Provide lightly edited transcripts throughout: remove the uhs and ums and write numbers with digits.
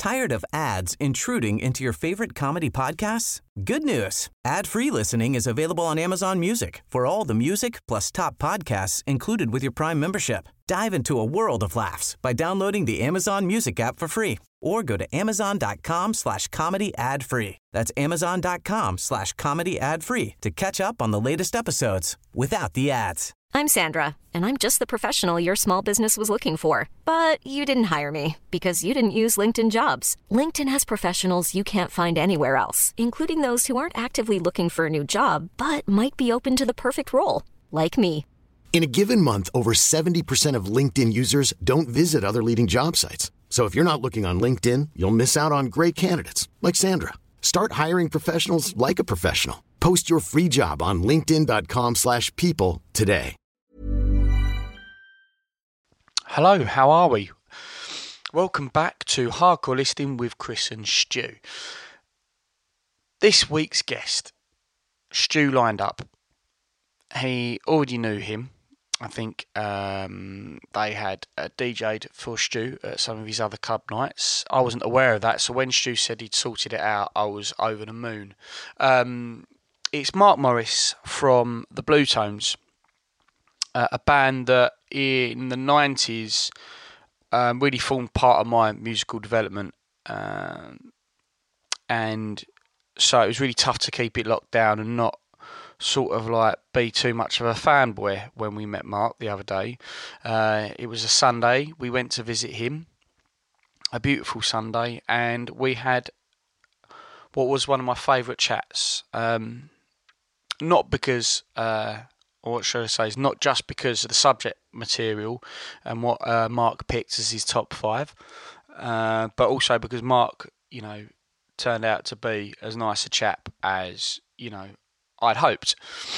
Tired of ads intruding into your favorite comedy podcasts? Good news. Ad-free listening is available on Amazon Music for all the music plus top podcasts included with your Prime membership. Dive into a world of laughs by downloading the Amazon Music app for free or go to amazon.com/comedy ad-free. That's amazon.com/comedy ad-free to catch up on the latest episodes without the ads. I'm Sandra, and I'm just the professional your small business was looking for. But you didn't hire me because you didn't use LinkedIn Jobs. LinkedIn has professionals you can't find anywhere else, including those who aren't actively looking for a new job, but might be open to the perfect role, like me. In a given month, over 70% of LinkedIn users don't visit other leading job sites. So if you're not looking on LinkedIn, you'll miss out on great candidates like Sandra. Start hiring professionals like a professional. Post your free job on linkedin.com/people today. Hello, how are we? Welcome back to Hardcore Listing with Chris and Stu. This week's guest, Stu lined up. He already knew him. I think they had DJ'd for Stu at some of his other club nights. I wasn't aware of that, so when Stu said he'd sorted it out, I was over the moon. It's Mark Morris from the Blue Tones, a band that in the 90s really formed part of my musical development. And so it was really tough to keep it locked down and not sort of like be too much of a fanboy when we met Mark the other day. It was a Sunday. We went to visit him, a beautiful Sunday, and we had what was one of my favourite chats. Not because, or what should I say, is not just because of the subject material and what Mark picked as his top 5, but also because Mark, turned out to be as nice a chap as, I'd hoped.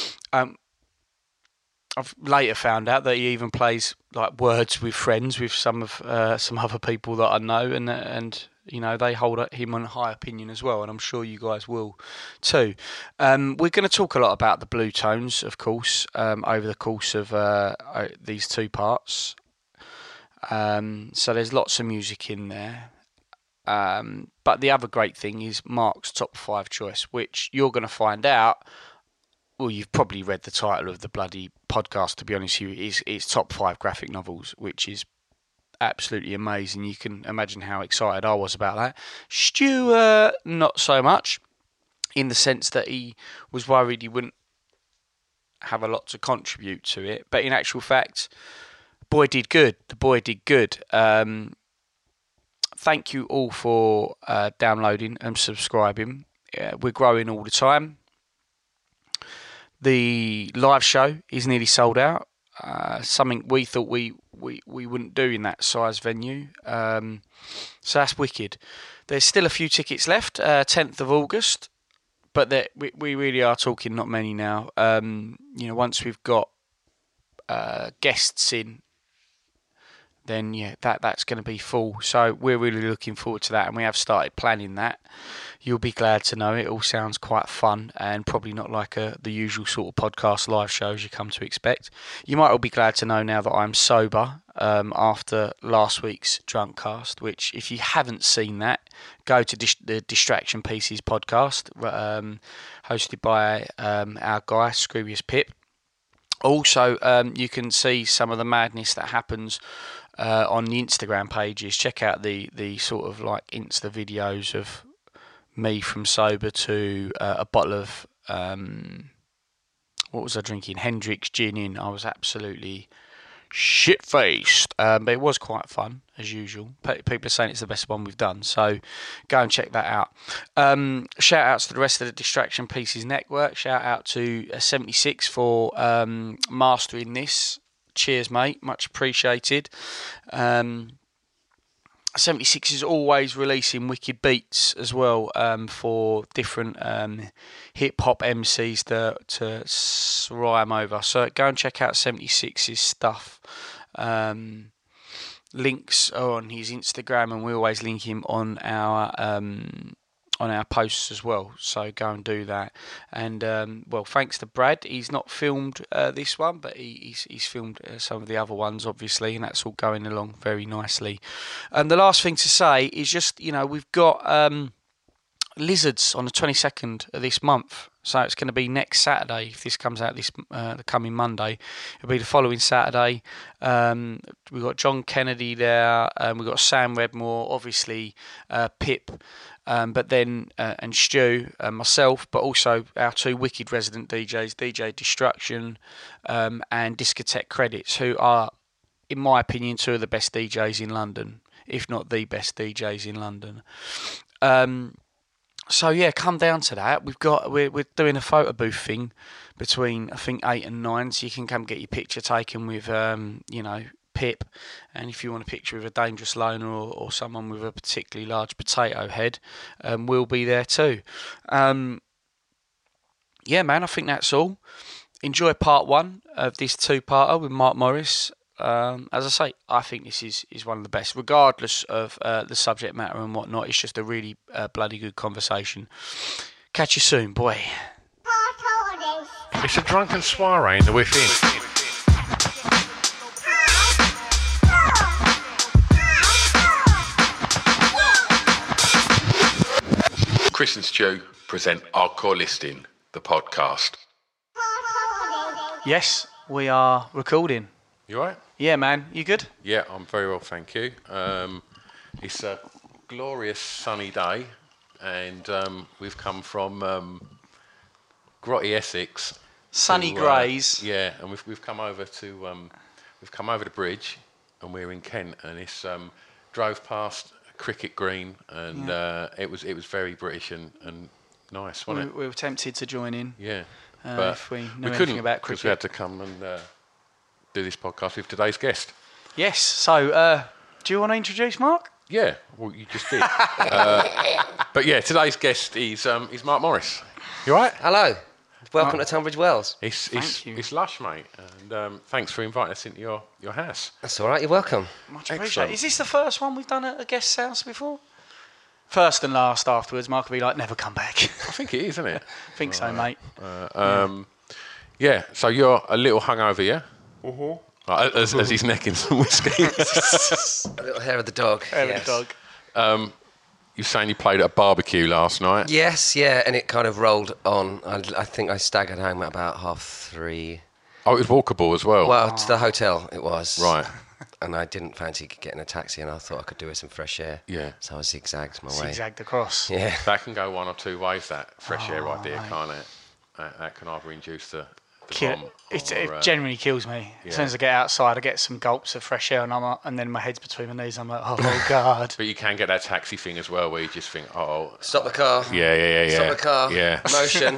I've later found out that he even plays like Words with Friends with some other people that I know, and they hold him in high opinion as well, and I'm sure you guys will too. We're going to talk a lot about the Blue Tones, of course, over the course of these two parts. So there's lots of music in there. But the other great thing is Mark's top 5 choice, which you're going to find out. Well, you've probably read the title of the bloody podcast, to be honest with you. It's top 5 graphic novels, which is absolutely amazing. You can imagine how excited I was about that. Stu, not so much, in the sense that he was worried he wouldn't have a lot to contribute to it. But in actual fact, the boy did good. Thank you all for downloading and subscribing. We're growing all the time. The live show is nearly sold out. Something we thought we wouldn't do in that size venue. So that's wicked. There's still a few tickets left, 10th of August, but we really are talking not many now. Once we've got guests in, then that's going to be full. So we're really looking forward to that, and we have started planning that. You'll be glad to know it all sounds quite fun and probably not like the usual sort of podcast live shows you come to expect. You might all be glad to know now that I'm sober after last week's drunk cast, which if you haven't seen that, go to the Distraction Pieces podcast, hosted by our guy, Scroobius Pip. Also, you can see some of the madness that happens on the Instagram pages. Check out the sort of like Insta videos of me from sober to a bottle of what was I drinking? Hendrick's gin in. I was absolutely shit-faced, but it was quite fun as usual. People are saying it's the best one we've done, so go and check that out. Shout outs to the rest of the Distraction Pieces network. Shout out to 76 for mastering this. Cheers, mate, much appreciated. 76 is always releasing wicked beats as well for different hip-hop MCs to rhyme over. So go and check out 76's stuff. Links are on his Instagram, and we always link him on our our posts as well, so go and do that. And thanks to Brad, he's not filmed this one, but he's filmed some of the other ones, obviously, and that's all going along very nicely. And the last thing to say is just, we've got Lizards on the 22nd of this month, so it's going to be next Saturday. If this comes out the coming Monday, it'll be the following Saturday. We've got John Kennedy there, we've got Sam Redmore, obviously Pip, but then and Stu, myself, but also our two wicked resident DJs, DJ Destruction and Discotheque Credits, who are, in my opinion, two of the best DJs in London, if not the best DJs in London. So yeah, come down to that. We're doing a photo booth thing between, I think, 8 and 9, so you can come get your picture taken with Pip, and if you want a picture of a dangerous loner or someone with a particularly large potato head, we'll be there too. Yeah, man, I think that's all. Enjoy part 1 of this 2-parter with Mark Morris. As I say, I think this is one of the best, regardless of the subject matter and whatnot. It's just a really bloody good conversation. Catch you soon, boy. It's a drunken soiree in the within. Chris and Stu present Hardcore Listing, the podcast. Yes, we are recording. You all right? Yeah, man. You good? Yeah, I'm very well, thank you. It's a glorious sunny day, and we've come from Grotty, Essex. Sunny greys. Yeah, and we've come over to the bridge, and we're in Kent, and it's drove past Cricket Green, and it was very British and nice, wasn't it? We were tempted to join in. Yeah, but if we knew couldn't, anything about cricket. because we had to come and do this podcast with today's guest. Yes. So, do you want to introduce Mark? Yeah, well, you just did. But yeah, today's guest is Mark Morris. You all right? Hello. Welcome to Tunbridge Wells. Thank you. It's lush, mate, and thanks for inviting us into your house. That's all right, you're welcome. Much appreciated. Is this the first one we've done at a guest's house before? First and last afterwards, Mark will be like, never come back. I think it is, isn't it? I think so, mate. Yeah, so you're a little hungover, yeah? As he's necking some whiskey. A little hair of the dog. Hair of the dog. You're saying you played at a barbecue last night? Yes, yeah, and it kind of rolled on. I think I staggered home at about 3:30. Oh, it was walkable as well? Well, to the hotel it was. Right. And I didn't fancy getting a taxi, and I thought I could do with some fresh air. Yeah. So I zigzagged my way. Zigzagged across. Yeah. That can go one or two ways, that fresh air idea, can't it? That can either induce the bomb. It generally kills me. Yeah. As soon as I get outside, I get some gulps of fresh air, and then my head's between my knees. I'm like, oh God. But you can get that taxi thing as well, where you just think, oh. Stop the car. Yeah. Stop the car. Yeah. Motion.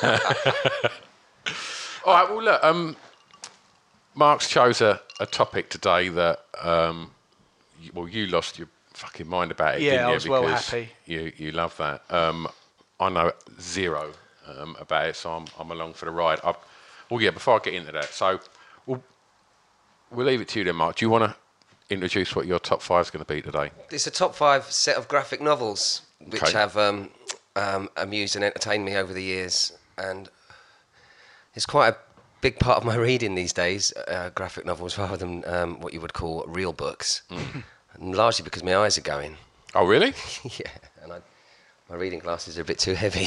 All right, well, look, Mark's chose a topic today that, you lost your fucking mind about it, didn't you? Yeah, I was well happy. You love that. I know zero about it, so I'm along for the ride. Before I get into that, so we'll leave it to you then, Mark. Do you want to introduce what your top 5 is going to be today? It's a top 5 set of graphic novels which have amused and entertained me over the years, and it's quite a big part of my reading these days, graphic novels rather than what you would call real books, and largely because my eyes are going. Oh, really? Yeah, and my reading glasses are a bit too heavy.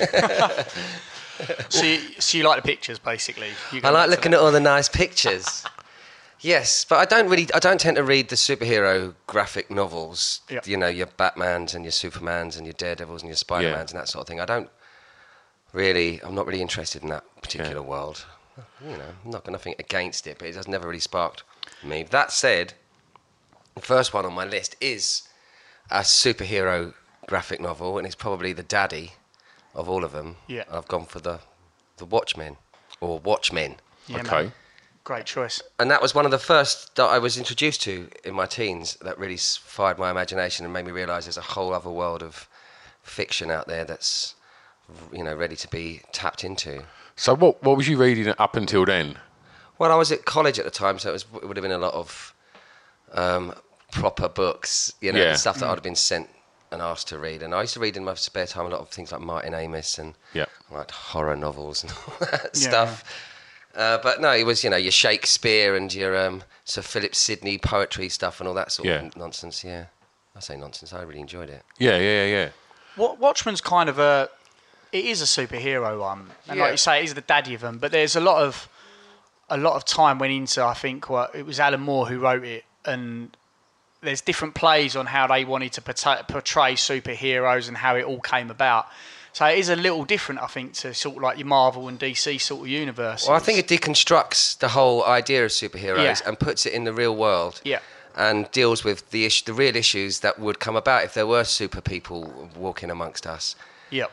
So you like the pictures, basically? I like looking at all the nice pictures. Yes, but I don't tend to read the superhero graphic novels. Yep. You know, your Batmans and your Supermans and your Daredevils and your Spider-Mans and that sort of thing. I'm not really interested in that particular world. You know, I'm not got nothing against it, but it has never really sparked me. That said, the first one on my list is a superhero graphic novel, and it's probably the daddy of all of them. Yeah. I've gone for the Watchmen, or Watchmen. Yeah, okay. Man. Great choice. And that was one of the first that I was introduced to in my teens that really fired my imagination and made me realise there's a whole other world of fiction out there that's, you know, ready to be tapped into. So what was you reading up until then? Well, I was at college at the time, so it would have been a lot of proper books, you know, stuff that I'd have been sent an arse to read. And I used to read in my spare time a lot of things like Martin Amis and like horror novels and all that stuff. But no, it was, your Shakespeare and your Sir Philip Sidney poetry stuff and all that sort of nonsense. Yeah, I say nonsense. I really enjoyed it. Yeah. Watchmen's kind of it is a superhero one, and like you say, it is the daddy of them. But there's a lot of time went into, I think, it was Alan Moore who wrote it, and there's different plays on how they wanted to portray superheroes and how it all came about. So it is a little different, I think, to sort of like your Marvel and DC sort of universe. Well, I think it deconstructs the whole idea of superheroes and puts it in the real world. Yeah. And deals with the real issues that would come about if there were super people walking amongst us. Yeah.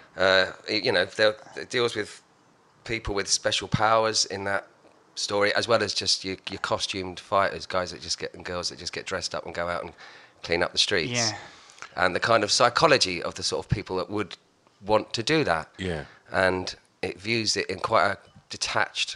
It deals with people with special powers in that story, as well as just your costumed fighters, guys and girls that just get dressed up and go out and clean up the streets. Yeah. And the kind of psychology of the sort of people that would want to do that. Yeah. And it views it in quite a detached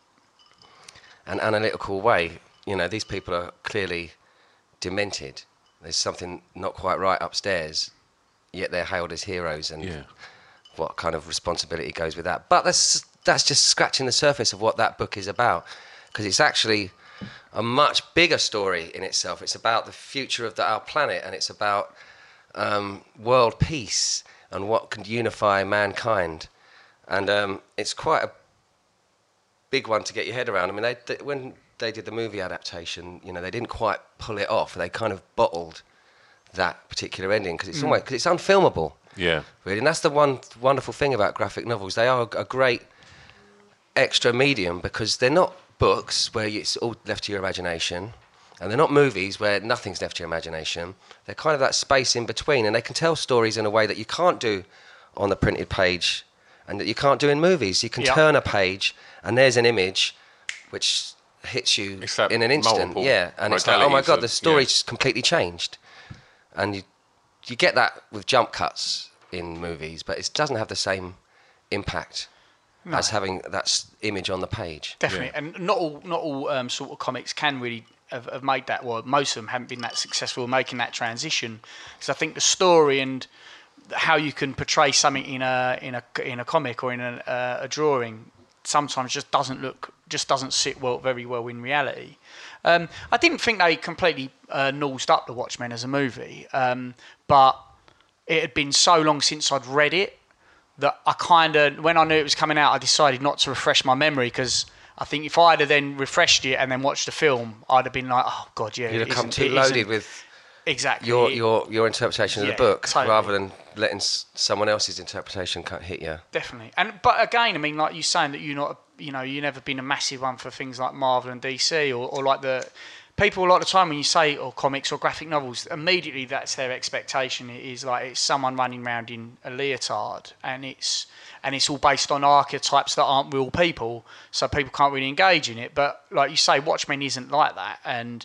and analytical way. These people are clearly demented. There's something not quite right upstairs, yet they're hailed as heroes, and what kind of responsibility goes with that. But that's just scratching the surface of what that book is about, because it's actually a much bigger story in itself. It's about the future of our planet, and it's about world peace and what can unify mankind. And it's quite a big one to get your head around. I mean, when they did the movie adaptation, they didn't quite pull it off. They kind of bottled that particular ending because it's unfilmable. Yeah. Really, and that's the one wonderful thing about graphic novels. They are a great extra medium because they're not books where it's all left to your imagination, and they're not movies where nothing's left to your imagination. They're kind of that space in between, and they can tell stories in a way that you can't do on the printed page and that you can't do in movies. You can turn a page and there's an image which hits you in an instant. Yeah, and it's like, oh my God, the story's completely changed. And you get that with jump cuts in movies, but it doesn't have the same impact as having that image on the page. Definitely, and not all sort of comics can really have made that. Well, most of them haven't been that successful in making that transition. Because I think the story and how you can portray something in a comic or in a drawing sometimes just doesn't sit very well in reality. I didn't think they completely nosed up The Watchmen as a movie, but it had been so long since I'd read it that I kind of, when I knew it was coming out, I decided not to refresh my memory, because I think if I'd have then refreshed it and then watched the film, I'd have been like, oh God, yeah. You'd have come too loaded with exactly your interpretation of the book, totally. Rather than letting someone else's interpretation hit you. Definitely. But again, I mean, like you're saying that you've never been a massive one for things like Marvel and DC or like the people a lot of the time when you say or comics or graphic novels, immediately that's their expectation. It is like it's someone running around in a leotard, and it's all based on archetypes that aren't real people, so people can't really engage in it. But like you say, Watchmen isn't like that, and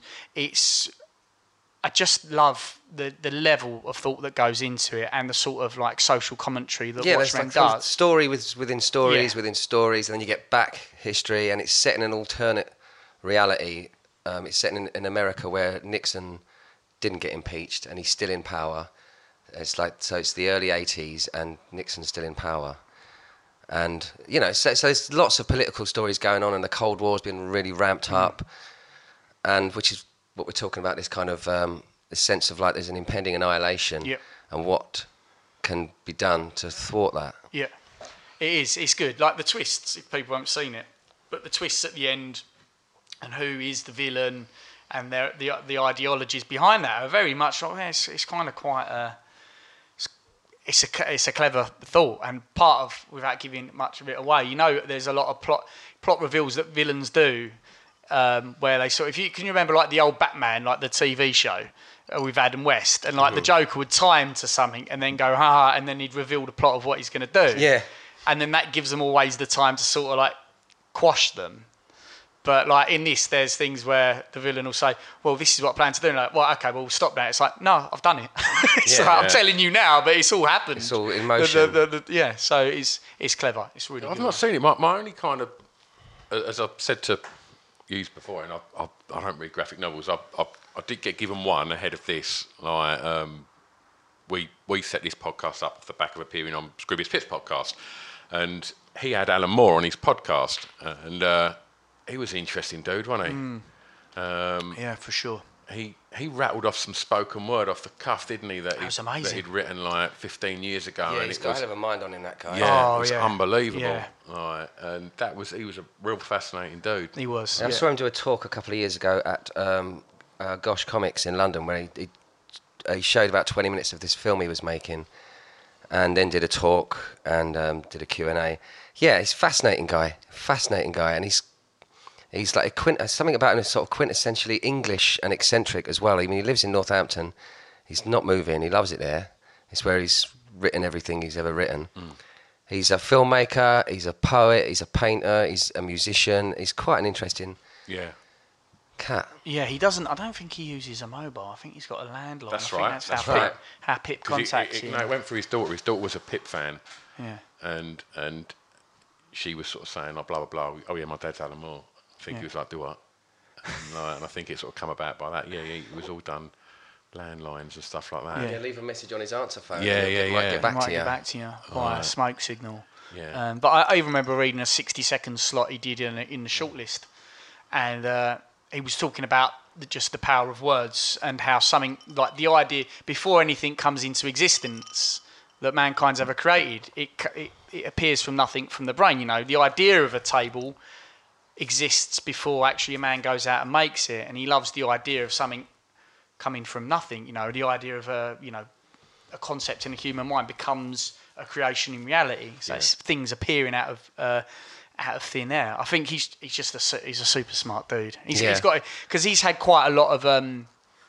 I just love the level of thought that goes into it and the sort of like social commentary that Watchmen does. Story within stories within stories, and then you get back history, and it's set in an alternate reality. It's set in America where Nixon didn't get impeached and he's still in power. It's the early 80s and Nixon's still in power. And, so there's lots of political stories going on, and the Cold War's been really ramped up, and which is what we're talking about, this kind of this sense of like there's an impending annihilation, and what can be done to thwart that. Yeah, it is. It's good. Like the twists, if people haven't seen it, but the twists at the end and who is the villain and the ideologies behind that are very much like, it's kind of quite it's a clever thought, and part of, without giving much of it away, there's a lot of plot reveals that villains do, where they sort of, can you remember like the old Batman, like the TV show with Adam West, and like the Joker would tie him to something and then go ha, and then he'd reveal the plot of what he's going to do. Yeah. And then that gives them always the time to sort of like quash them. But like in this, there's things where the villain will say, well, this is what I plan to do. And like, well, okay, well, stop that. It's like, no, I've done it. I'm telling you now, but it's all happened. It's all in motion. So it's clever. It's really good. I've not seen it. My only kind of, as I've said to you before, and I don't read graphic novels, I did get given one ahead of this, like we set this podcast up off the back of appearing on Scroobius Pip's podcast, and he had Alan Moore on his podcast, and he was an interesting dude, wasn't he? Yeah, for sure. He rattled off some spoken word off the cuff, didn't he? That was amazing. That he'd written like 15 years ago. Yeah, and he's it got a was, hell of a mind on him, that guy. yeah, it was unbelievable. Yeah. Right, and he was a real fascinating dude. He was. I saw him do a talk a couple of years ago at Gosh Comics in London, where he showed about 20 minutes of this film he was making, and then did a talk and did a Q&A. Yeah, he's a fascinating guy, and he's like something about him is sort of quintessentially English and eccentric as well. I mean, he lives in Northampton. He's not moving. He loves it there. It's where he's written everything he's ever written. He's a filmmaker. He's a poet. He's a painter. He's a musician. He's quite an interesting cat. Yeah, he doesn't. I don't think he uses a mobile. I think he's got a landline. That's I right. think That's how right. How Pip contacts him. No, it went through his daughter. His daughter was a Pip fan. Yeah. And she was sort of saying, oh, blah, blah, blah. Oh, yeah, my dad's Alan Moore. I think he was like, do what? And I think it sort of come about by that. Yeah, it was all done landlines and stuff like that. Yeah, leave a message on his answer phone. Might get back to you. Get back to you by a smoke signal. Yeah. But I even remember reading a 60-second slot he did in the shortlist, and he was talking about just the power of words and how something like the idea before anything comes into existence that mankind's ever created, it appears from nothing from the brain. You know, the idea of a table exists before actually a man goes out and makes it, and he loves the idea of something coming from nothing. You know, the idea of a concept in the human mind becomes a creation in reality. So it's things appearing out of thin air. I think he's just he's a super smart dude. He's got, because he's had quite a lot of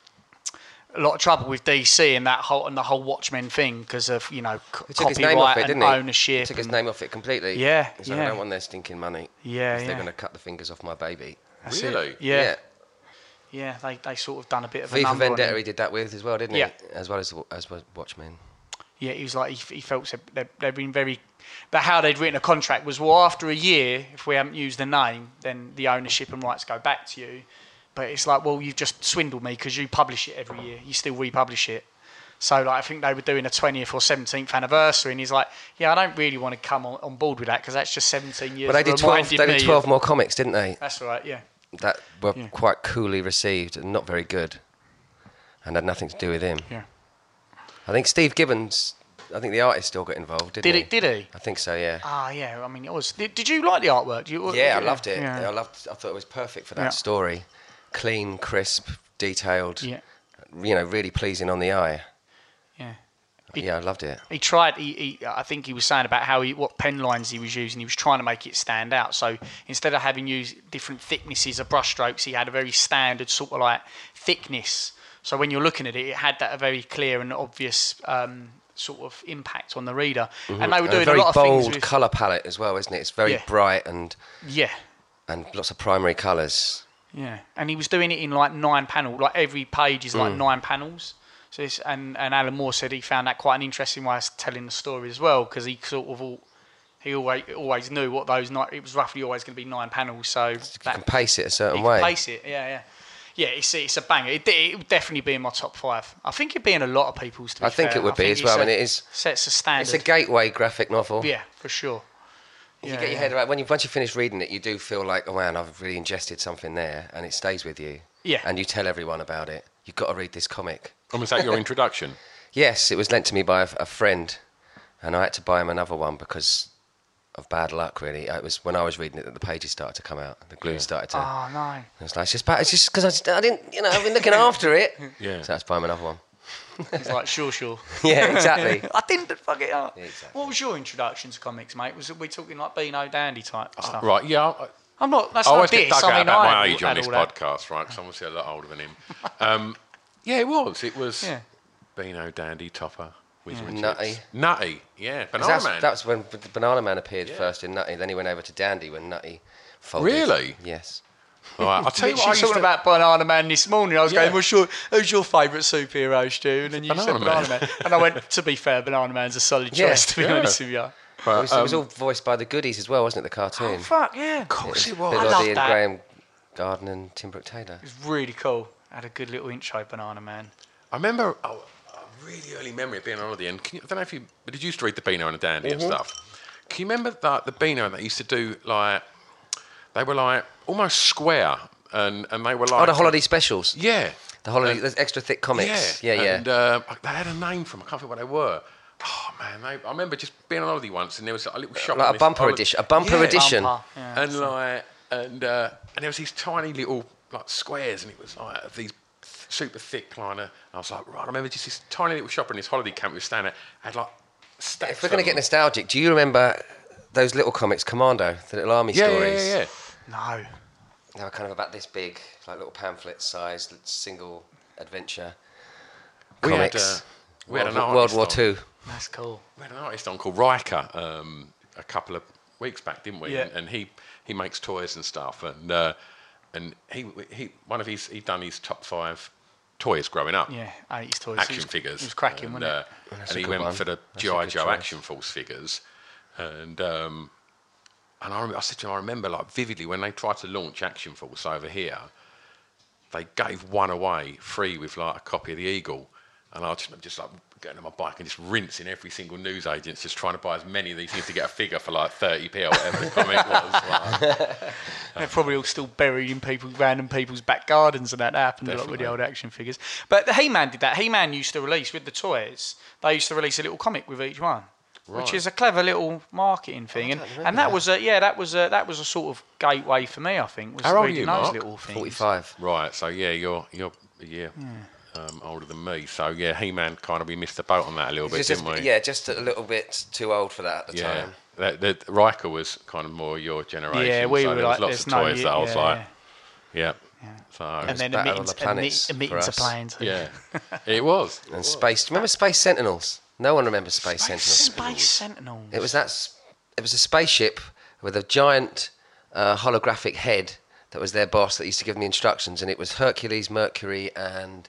trouble with DC and the whole Watchmen thing because of copyright and ownership. He took his name off it completely. Yeah, He's like, I don't want their stinking money. Yeah, they're going to cut the fingers off my baby. That's really? It. Yeah. Yeah, they sort of done a bit of a number Vendetta on him. he did that with as well, didn't he? As well as Watchmen. Yeah, he was like he felt they've been very. But how they'd written a contract was, well, after a year, if we haven't used the name, then the ownership and rights go back to you. But it's like, well, you've just swindled me because you publish it every year. You still republish it. So like, I think they were doing a 20th or 17th anniversary, and he's like, yeah, I don't really want to come on board with that because that's just 17 years. But they did 12 more comics, didn't they? That's right, yeah. That were quite coolly received and not very good, and had nothing to do with him. Yeah. I think Steve Gibbons, the artist still got involved, didn't he? Did he? I think so, yeah. Ah, yeah. I mean, it was. Did you like the artwork? I loved it. Yeah. I thought it was perfect for that story. Clean, crisp, detailed. Yeah. Really pleasing on the eye. Yeah. I loved it. He tried. I think he was saying about what pen lines he was using. He was trying to make it stand out. So instead of having used different thicknesses of brushstrokes, he had a very standard sort of like thickness. So when you're looking at it, it had that a very clear and obvious sort of impact on the reader. Mm-hmm. And they were doing a lot of things with... very bold colour palette as well, isn't it? It's very bright and lots of primary colours. Yeah, and he was doing it in like 9 panels. Like every page is like 9 panels. So and Alan Moore said he found that quite an interesting way of telling the story as well, because he sort of always knew what those it was roughly always going to be 9 panels. So you can pace it a certain way. Pace it, yeah. It's a banger. It would definitely be in my top 5. I think it'd be in a lot of people's. I think it would be as well. I mean, it is sets a standard. It's a gateway graphic novel. Yeah, for sure. You get your head around once you finish reading it, you do feel like, oh man, I've really ingested something there, and it stays with you. Yeah. And you tell everyone about it. You've got to read this comic. And was that your introduction? Yes, it was lent to me by a friend, and I had to buy him another one because of bad luck. Really, it was when I was reading it that the pages started to come out, the glue started to. Oh no! It's like it's just because I didn't, I've been looking after it. Yeah. So I had to buy him another one. It's like sure. Yeah, exactly. I didn't fuck it up. Yeah, exactly. What was your introduction to comics, mate? Was we talking like Beano Dandy type stuff? Right, yeah. I'm not. That's I not always get diss. dug out about my I age on this all that. podcast, right? Because I'm obviously a lot older than him. Yeah, it was. It was Beano, Dandy, Topper, Whizzer and Chips. Nutty, yeah. Banana Man. That's when the Banana Man appeared first in Nutty. Then he went over to Dandy when Nutty folded. Really? Yes. All right, I'll tell you what. I was used talking about Banana Man this morning. I was going, who's your favourite superhero, Stu? And then you said Banana Man. And I went, to be fair, Banana Man's a solid choice, to be honest with you. But, it was all voiced by the Goodies as well, wasn't it, the cartoon? Oh, fuck, yeah. Of course it was. Bill I Oddie love and that. Graham Garden and Tim Brooke Taylor. It was really cool. Had a good little intro, Banana Man. I remember really early memory of being on holiday, and I don't know if you used to read the Beano and the Dandy and stuff. Can you remember that the Beano that used to do like they were like almost square, and they were like the holiday specials. Yeah, the holiday, there's extra thick comics. Yeah. And they had a name for them. I can't think what they were. Oh man, I remember just being on holiday once, and there was a little shop, like a bumper edition. A bumper edition. And like and there was these tiny little like squares, and it was like these super thick liner. I was like, right, I remember just this tiny little shop in this holiday camp we were staying at. Had like stacks. If we're going to get nostalgic, do you remember those little comics, Commando, the little army stories? Yeah. No. They were kind of about this big, like little pamphlet sized, single adventure comics. We had an World War II. That's cool. We had an artist on called Riker a couple of weeks back, didn't we? Yeah. And he makes toys and stuff, and he'd done his top 5 toys growing up. Yeah, 80s toys. Action figures. It was cracking, wasn't it? And he went for the G.I. Joe Action Force figures, and I said to him, I remember like vividly when they tried to launch Action Force over here, they gave one away free with like a copy of the Eagle, and I just like getting on my bike and just rinsing every single newsagent, just trying to buy as many of these things to get a figure for like 30p or whatever the comic was. Like. They're probably all still buried in random people's back gardens, and that happened a lot with the old action figures. But the He-Man did that. He-Man used to release with the toys. They used to release a little comic with each one. Right. Which is a clever little marketing thing, and that was a sort of gateway for me. I think. Was How old are reading you, those Mark? little things. 45. Right, so yeah, you're a year older than me. So yeah, He-Man we missed the boat on that a little bit, didn't we? Yeah, just a little bit too old for that at the time. The Riker was kind of more your generation. Yeah, we were there was lots of toys that I was like, yeah. So and then Battle on the Planets a meeting to planes. Yeah, it was. And Space. Do you remember Space Sentinels? No one remembers Space Sentinels. Space Sentinels. It was a spaceship with a giant holographic head that was their boss that used to give them the instructions, and it was Hercules, Mercury, and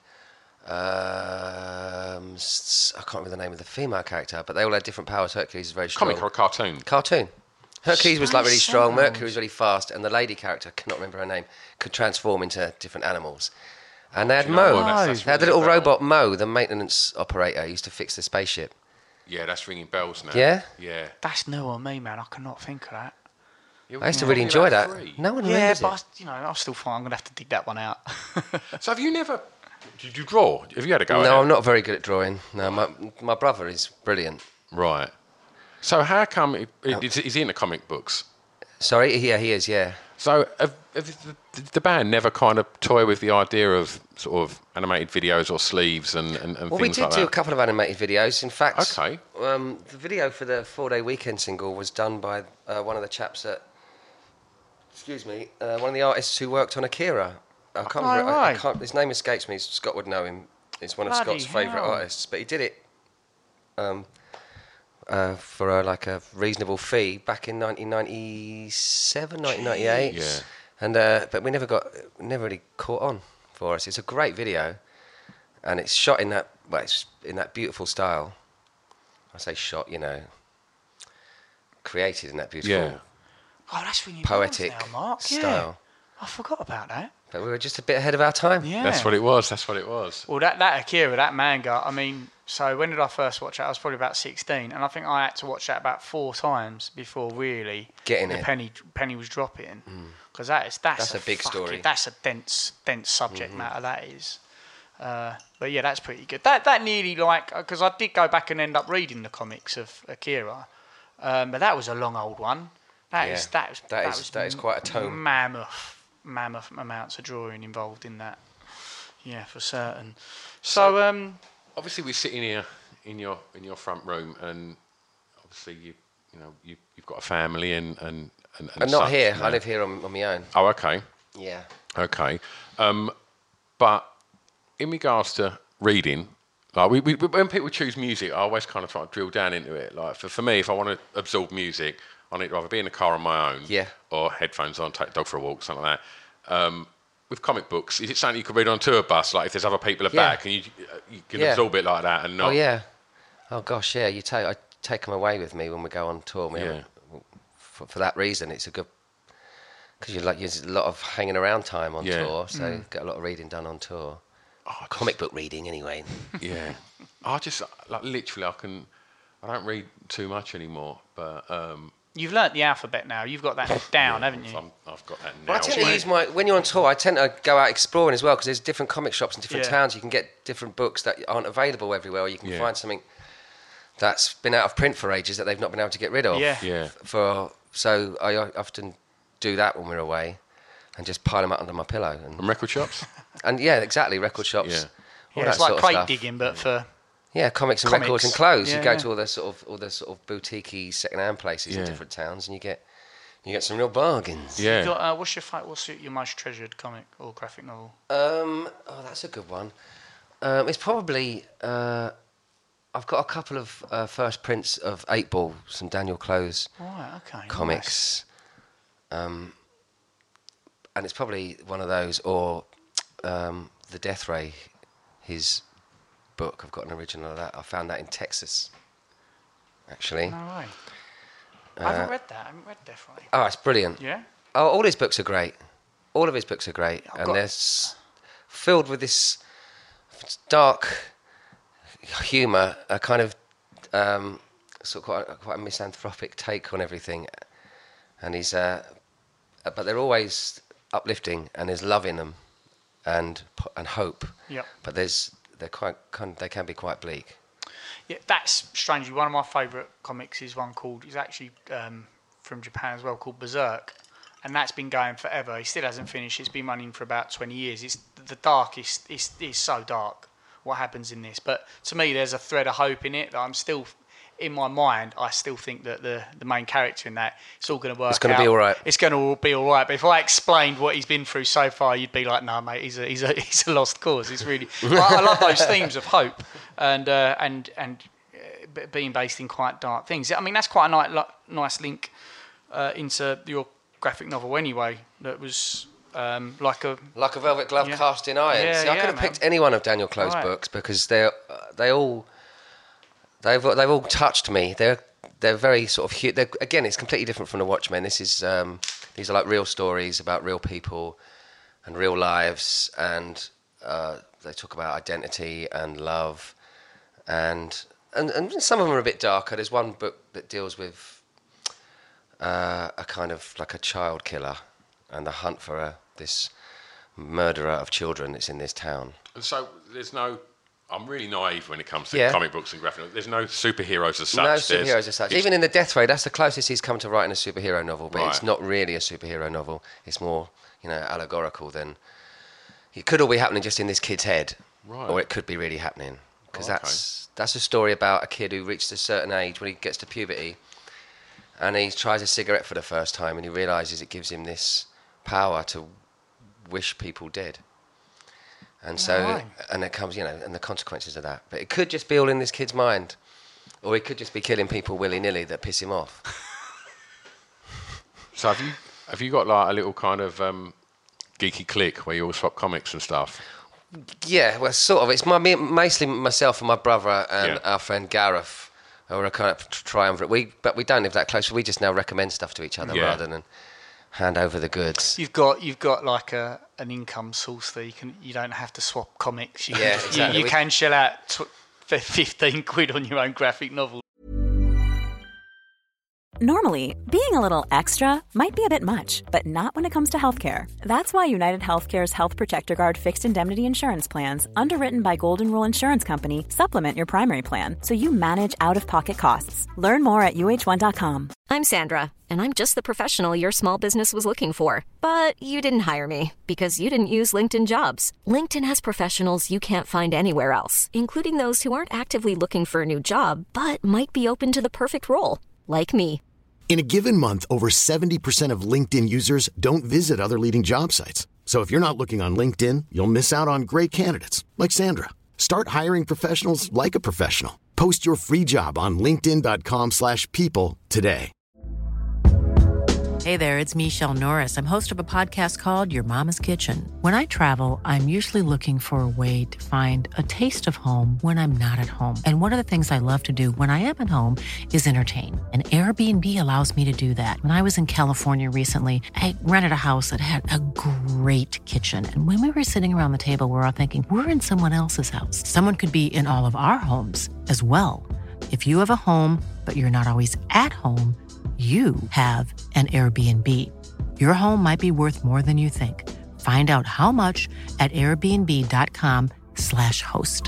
I can't remember the name of the female character, but they all had different powers. Hercules is very strong. Comic or a cartoon? Cartoon. Hercules was like really strong, Sentinels. Mercury was really fast, and the lady character, I cannot remember her name, could transform into different animals. And they had Mo. They had the little robot Mo, the maintenance operator, used to fix the spaceship. Yeah, that's ringing bells now. Yeah? Yeah. That's new on me, man. I cannot think of that. I used to really enjoy that. No one remembers but I'll still find. I'm gonna have to dig that one out. So have you never? Did you draw? Have you had a go at it? No, I'm not very good at drawing. No, my brother is brilliant. Right. So how come is he into comic books? Sorry, yeah, he is, yeah. So have the band never kind of toy with the idea of sort of animated videos or sleeves and things like that? Well, we did do a couple of animated videos. In fact, okay. The video for the 4-Day Weekend single was done by one of the chaps at, one of the artists who worked on Akira. I can't remember. I can't, his name escapes me. Scott would know him. He's one of Scott's favourite artists. But he did it for a reasonable fee back in 1997, 1998. Yeah. And but we never really caught on for us. It's a great video, and it's shot in that it's in that beautiful style. I say shot, created in that beautiful, that's ringing poetic bells now, Mark. style. Yeah. I forgot about that. But we were just a bit ahead of our time. Yeah. That's what it was. Well, that Akira, that manga, I mean, so when did I first watch it? I was probably about 16, and I think I had to watch that about 4 times before really getting the penny was dropping. Because that's a big story. That's a dense subject matter, that is. But yeah, that's pretty good. That nearly because I did go back and end up reading the comics of Akira, but that was a long old one. That is quite a tome. Mammoth amounts of drawing involved in that. Yeah, for certain. So obviously we're sitting here in your front room, and obviously you've got a family and not such, here. I live here on my own. Oh, okay. Yeah. Okay. But in regards to reading, like when people choose music, I always kind of try to drill down into it. Like for me, if I want to absorb music, I need to either be in the car on my own, or headphones on, take the dog for a walk, something like that. With comic books, is it something you could read on a tour bus? Like if there's other people back, and you can absorb it like that and not. Oh yeah. Oh gosh, yeah. I take them away with me when we go on tour. For that reason, it's a good because there's a lot of hanging around time on tour, so get a lot of reading done on tour. comic book reading anyway. Yeah. I just, like, literally, I don't read too much anymore, but... You've learnt the alphabet now. You've got that down, haven't you? I've got that now. Well, I tend to use when you're on tour, I tend to go out exploring as well, because there's different comic shops in different towns. You can get different books that aren't available everywhere, or you can find something that's been out of print for ages that they've not been able to get rid of. Yeah. So I often do that when we're away and just pile them up under my pillow. And record shops? And yeah, exactly, record shops. Yeah, it's like crate digging, but for... Yeah, comics and records and clothes. You go to all the sort of boutique-y second-hand places in different towns, and you get some real bargains. Yeah. What's your most treasured comic or graphic novel? That's a good one. It's probably I've got a couple of first prints of 8 Ball, some Daniel Clowes comics, and it's probably one of those, or The Death Ray, his book. I've got an original of that. I found that in Texas, actually. No way. I haven't read that. I haven't read Death Ray. Oh, it's brilliant. Yeah? Oh, all his books are great. All of his books are great. And they're filled with this dark humour, a kind of sort of quite a misanthropic take on everything. And he's... but they're always uplifting, and there's love in them and hope. Yep. But they can be quite bleak. Yeah, that's strangely one of my favourite comics. Is one called, it's actually from Japan as well, called Berserk, and that's been going forever. He still hasn't finished. It's been running for about 20 years. It's the darkest. It's so dark what happens in this, but to me there's a thread of hope in it that I'm still, in my mind, I still think that the main character in that, it's all going to work out. It's going to be all right. It's going to be all right. But if I explained what he's been through so far, you'd be like, "No, mate, he's a lost cause." It's really. I love those themes of hope and being based in quite dark things. I mean, that's quite a nice link into your graphic novel, anyway. That was. Like a velvet glove cast in iron. Yeah, See, I could have picked any one of Daniel Clowes' books, because they've all touched me. They're very sort of again, it's completely different from The Watchmen. This is these are like real stories about real people and real lives, and they talk about identity and love, and some of them are a bit darker. There's one book that deals with a kind of like a child killer and the hunt for this murderer of children that's in this town. And so there's no... I'm really naive when it comes to comic books and graphic novels. There's no superheroes as such. No superheroes as such. Even in The Death Ray, that's the closest he's come to writing a superhero novel, but it's not really a superhero novel. It's more, allegorical than... It could all be happening just in this kid's head, or it could be really happening. Because that's a story about a kid who reaches a certain age when he gets to puberty, and he tries a cigarette for the first time, and he realises it gives him this power to wish people dead. And so, and it comes, and the consequences of that. But it could just be all in this kid's mind, or he could just be killing people willy-nilly that piss him off. So have you got like a little kind of geeky clique where you all swap comics and stuff? Yeah, well, sort of. It's mostly myself and my brother and our friend Gareth, who are a kind of triumvirate. But we don't live that close. We just now recommend stuff to each other rather than hand over the goods. You've got like an income source there. You don't have to swap comics. Exactly. You can shell out 15 quid on your own graphic novel. Normally, being a little extra might be a bit much, but not when it comes to healthcare. That's why United Healthcare's Health Protector Guard fixed indemnity insurance plans, underwritten by Golden Rule Insurance Company, supplement your primary plan so you manage out-of-pocket costs. Learn more at UH1.com. I'm Sandra, and I'm just the professional your small business was looking for. But you didn't hire me because you didn't use LinkedIn Jobs. LinkedIn has professionals you can't find anywhere else, including those who aren't actively looking for a new job, but might be open to the perfect role, like me. In a given month, over 70% of LinkedIn users don't visit other leading job sites. So if you're not looking on LinkedIn, you'll miss out on great candidates like Sandra. Start hiring professionals like a professional. Post your free job on linkedin.com/people today. Hey there, it's Michelle Norris. I'm host of a podcast called Your Mama's Kitchen. When I travel, I'm usually looking for a way to find a taste of home when I'm not at home. And one of the things I love to do when I am at home is entertain. And Airbnb allows me to do that. When I was in California recently, I rented a house that had a great kitchen. And when we were sitting around the table, we were all thinking, we're in someone else's house. Someone could be in all of our homes as well. If you have a home, but you're not always at home, you have an Airbnb. Your home might be worth more than you think. Find out how much at airbnb.com/host.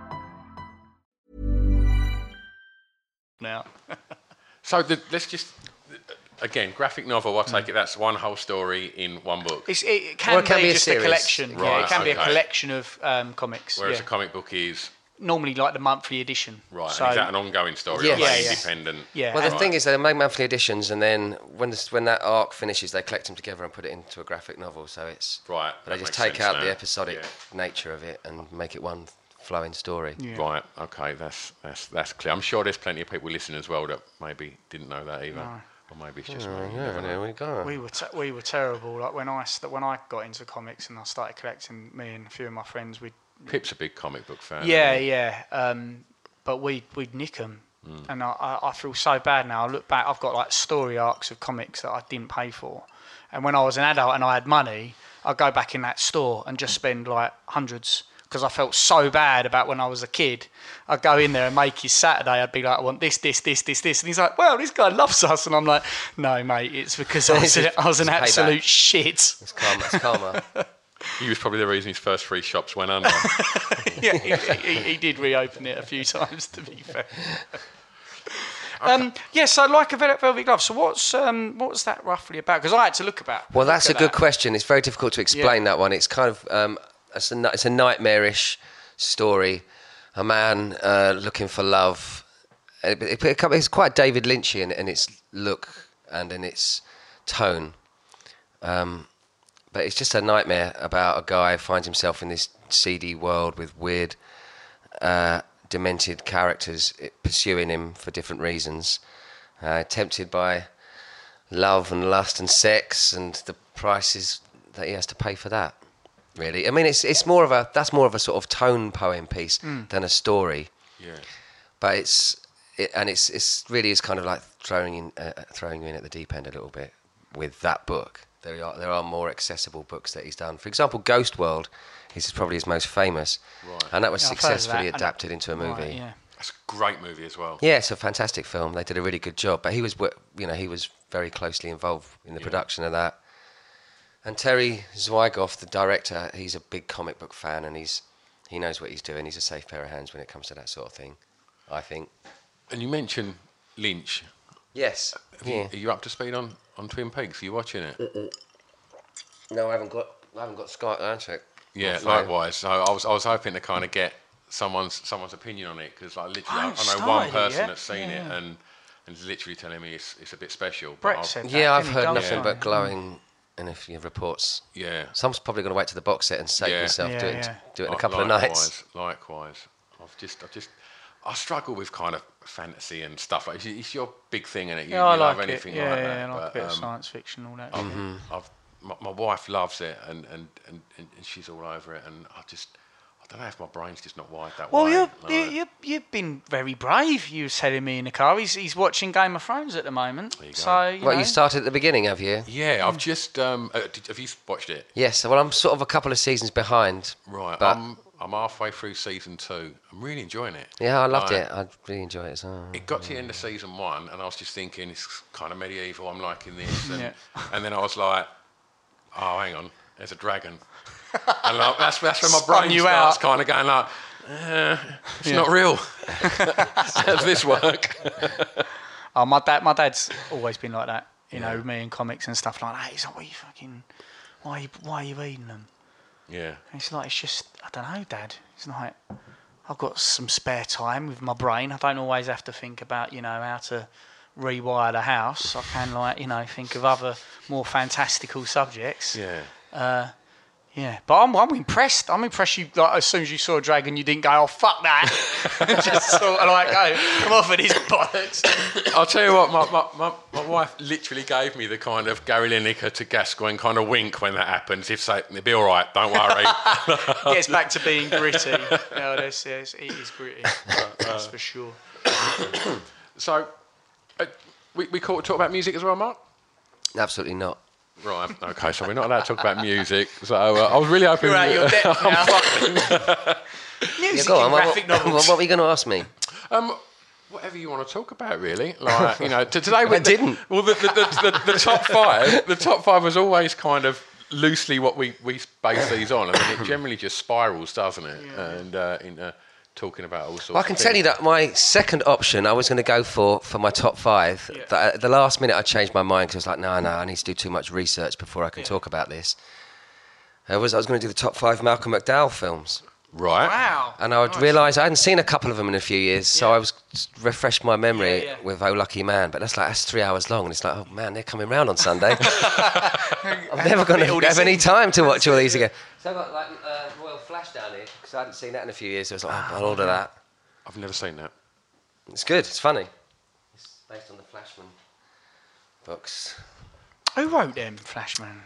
Now. So let's just, again, graphic novel, I take it that's one whole story in one book. It can be just a collection. Right, yeah, it can be a okay. collection of comics. Whereas a comic book is... Normally like the monthly edition. Right, So, and is that an ongoing story Yes. or Yeah, independent? Yeah. Well, the thing is, they make monthly editions, and then when that arc finishes, they collect them together and put it into a graphic novel. So it's Right, But they that just makes take sense out now. the episodic Yeah. nature of it and make it one flowing story. Yeah. Right, okay, that's clear. I'm sure there's plenty of people listening as well that maybe didn't know that either. Or maybe it's just me. you never know. There we go. We were terrible. Like when I got into comics and I started collecting, me and a few of my friends, Pip's a big comic book fan. Yeah. But we'd nick them, and I feel so bad now. I look back, I've got like story arcs of comics that I didn't pay for, and when I was an adult and I had money, I'd go back in that store and just spend like hundreds because I felt so bad about when I was a kid. I'd go in there and make his Saturday. I'd be like, I want this, and he's like, well, this guy loves us, and I'm like, no, mate, it's because I was an absolute shit. It's karma. He was probably the reason his first 3 shops went under. Yeah, he did reopen it a few times, to be fair. So like a Velvet Glove. So what's that roughly about? Because I had to look about. Well, that's a good question. It's very difficult to explain that one. It's kind of it's a nightmarish story. A man looking for love. It's quite David Lynchian in its look and in its tone. But it's just a nightmare about a guy who finds himself in this seedy world with weird, demented characters pursuing him for different reasons, tempted by love and lust and sex and the prices that he has to pay for that. Really, I mean, it's more of a sort of tone poem piece than a story. Yeah. But it's really is kind of like throwing you in at the deep end a little bit with that book. There are more accessible books that he's done. For example, Ghost World is probably his most famous, and that was successfully adapted into a movie. Right, yeah. That's a great movie as well. Yeah, it's a fantastic film. They did a really good job, but he was very closely involved in the production of that. And Terry Zwigoff, the director, he's a big comic book fan, and he knows what he's doing. He's a safe pair of hands when it comes to that sort of thing, I think. And you mentioned Lynch. Yes. Are you up to speed on Twin Peaks? Are you watching it? No, I haven't got Sky Atlantic. Yeah, likewise. So I was hoping to kind of get someone's opinion on it because like literally I know one person that's seen it and is literally telling me it's a bit special. Brett said that. Yeah, I've heard nothing but glowing and a few reports. Yeah. Someone's probably going to wait to the box set and save himself. Do it in a couple of nights. Likewise. I struggle with kind of fantasy and stuff like it's your big thing, innit? You love anything like that. Yeah, I like a bit of science fiction, all that. My wife loves it, and she's all over it, and I don't know if my brain's just not wired that way. Well, you've been very brave. You were telling me in the car. He's watching Game of Thrones at the moment. There you go. You started at the beginning, have you? Yeah, I've just. Have you watched it? Yes. Well, I'm sort of a couple of seasons behind. Right. But I'm halfway through season 2. I'm really enjoying it. Yeah, I loved it. I really enjoy it. It got to the end of season 1, and I was just thinking it's kind of medieval. I'm liking this, and then I was like, oh, hang on, there's a dragon. And like, that's when my brain starts kind of going like, it's not real. How does this work? Oh, my dad's always been like that. You know, me and comics and stuff like that. He's like, why are you reading them? Yeah. And it's just, I don't know, Dad. It's like, I've got some spare time with my brain. I don't always have to think about, how to rewire the house. I can, think of other more fantastical subjects. Yeah. But I'm impressed. I'm impressed you, as soon as you saw a dragon, you didn't go, oh, fuck that. Just sort of go, come off with his bollocks. I'll tell you what, my wife literally gave me the kind of Gary Lineker to Gascoigne kind of wink when that happens. If say, it'll be all right, don't worry. Gets back to being gritty. It is gritty. That's for sure. So, we talk about music as well, Mark? Absolutely not. Right, okay, so we're not allowed to talk about music. So I was really hoping... You're out your depth now. Music go on, and graphic novels. What were you going to ask me? Whatever you want to talk about, really. Like, you know, today we didn't. Well, the top five. The top five was always kind of loosely what we base these on. I mean, it generally just spirals, doesn't it? Yeah. And into talking about all sorts. Well, I can tell you that my second option I was going to go for my top five. Yeah. But at the last minute, I changed my mind because I was like, no, I need to do too much research before I can talk about this. I was going to do the top five Malcolm McDowell films. Right. Wow. And I would realise I hadn't seen a couple of them in a few years, so I was refreshed my memory with Oh Lucky Man. But that's 3 hours long, and it's like, oh man, they're coming round on Sunday. I'm never going to have any time to watch all these again. So I've got like Royal Flash down here because I hadn't seen that in a few years. So I was like, I'll order that. I've never seen that. It's good. It's funny. It's based on the Flashman books. Who wrote them, Flashman?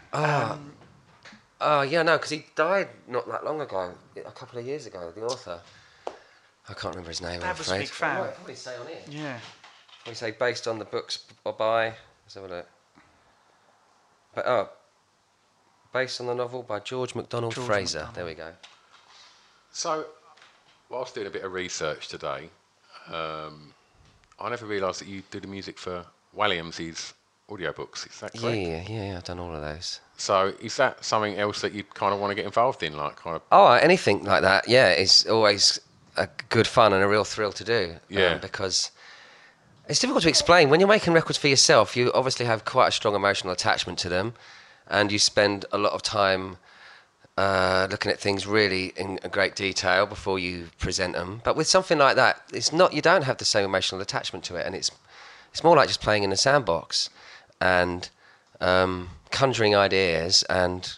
Oh, yeah, no, because he died not that long ago, a couple of years ago, the author. I can't remember his name, I'm afraid. I was a big fan. I'll probably say on here. Yeah. We say based on the books by... Let's have a look. But, based on the novel by George MacDonald Fraser. There we go. So, whilst doing a bit of research today, I never realised that you do the music for Williams' audiobooks. Is that correct? Yeah, I've done all of those. So is that something else that you kind of want to get involved in, like kind of? Oh, anything like that, yeah, is always a good fun and a real thrill to do. Yeah. Because it's difficult to explain. When you're making records for yourself, you obviously have quite a strong emotional attachment to them, and you spend a lot of time looking at things really in a great detail before you present them. But with something like that, you don't have the same emotional attachment to it, and it's more like just playing in a sandbox and conjuring ideas and,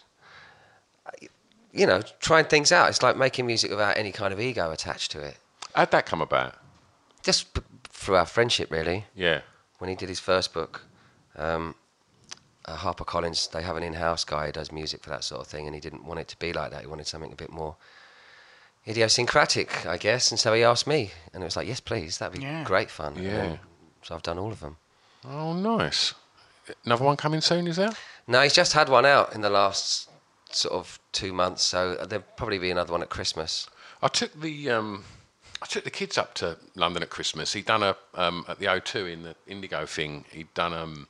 you know, trying things out. It's like making music without any kind of ego attached to it. How'd that come about? Just through our friendship, really. Yeah. When he did his first book, HarperCollins, they have an in-house guy who does music for that sort of thing, and he didn't want it to be like that. He wanted something a bit more idiosyncratic, I guess, and so he asked me, and it was like, yes, please, that'd be great fun. Yeah. So I've done all of them. Oh, nice. Another one coming soon, is there? No, he's just had one out in the last sort of 2 months, so there'll probably be another one at Christmas. I took the kids up to London at Christmas. He'd done at the O2 in the Indigo thing. He'd done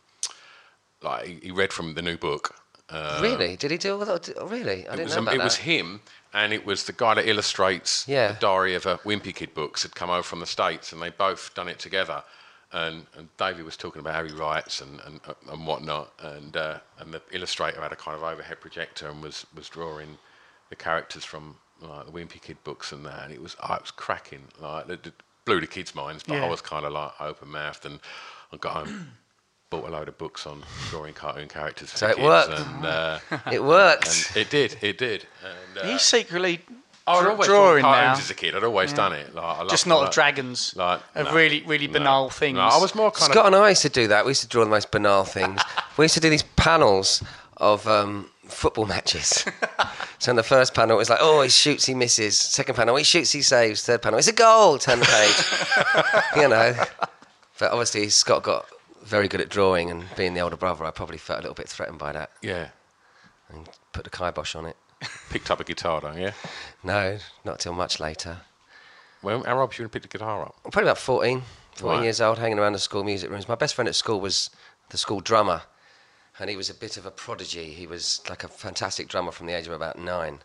he read from the new book. Really? Did he do all that? Really? I didn't know about that. It was him, and it was the guy that illustrates the Diary of a Wimpy Kid books had come over from the States, and they both done it together. And David was talking about how he writes and whatnot, and the illustrator had a kind of overhead projector and was drawing the characters from like the Wimpy Kid books and that, and it was cracking. Like it blew the kids' minds, but I was kind of like open mouthed, and I got home, bought a load of books on drawing cartoon characters for so kids. It worked. And, it worked. And it did. And, He's secretly I was always drawing cartoons now. as a kid. I'd always done it. Like, I just not of dragons. Really banal things. No, I was more kind Scott and I used to do that. We used to draw the most banal things. We used to do these panels of football matches. So in the first panel, it was like, oh, he shoots, he misses. Second panel, he shoots, he saves. Third panel, it's a goal. Turn the page. You know. But obviously, Scott got very good at drawing, and being the older brother, I probably felt a little bit threatened by that. Yeah. And put the kibosh on it. Picked up a guitar, don't you? No, not till much later. Well, how old were you when you picked the guitar up? I'm probably about 14 years old, hanging around the school music rooms. My best friend at school was the school drummer, and he was a bit of a prodigy. He was like a fantastic drummer from the age of about 9.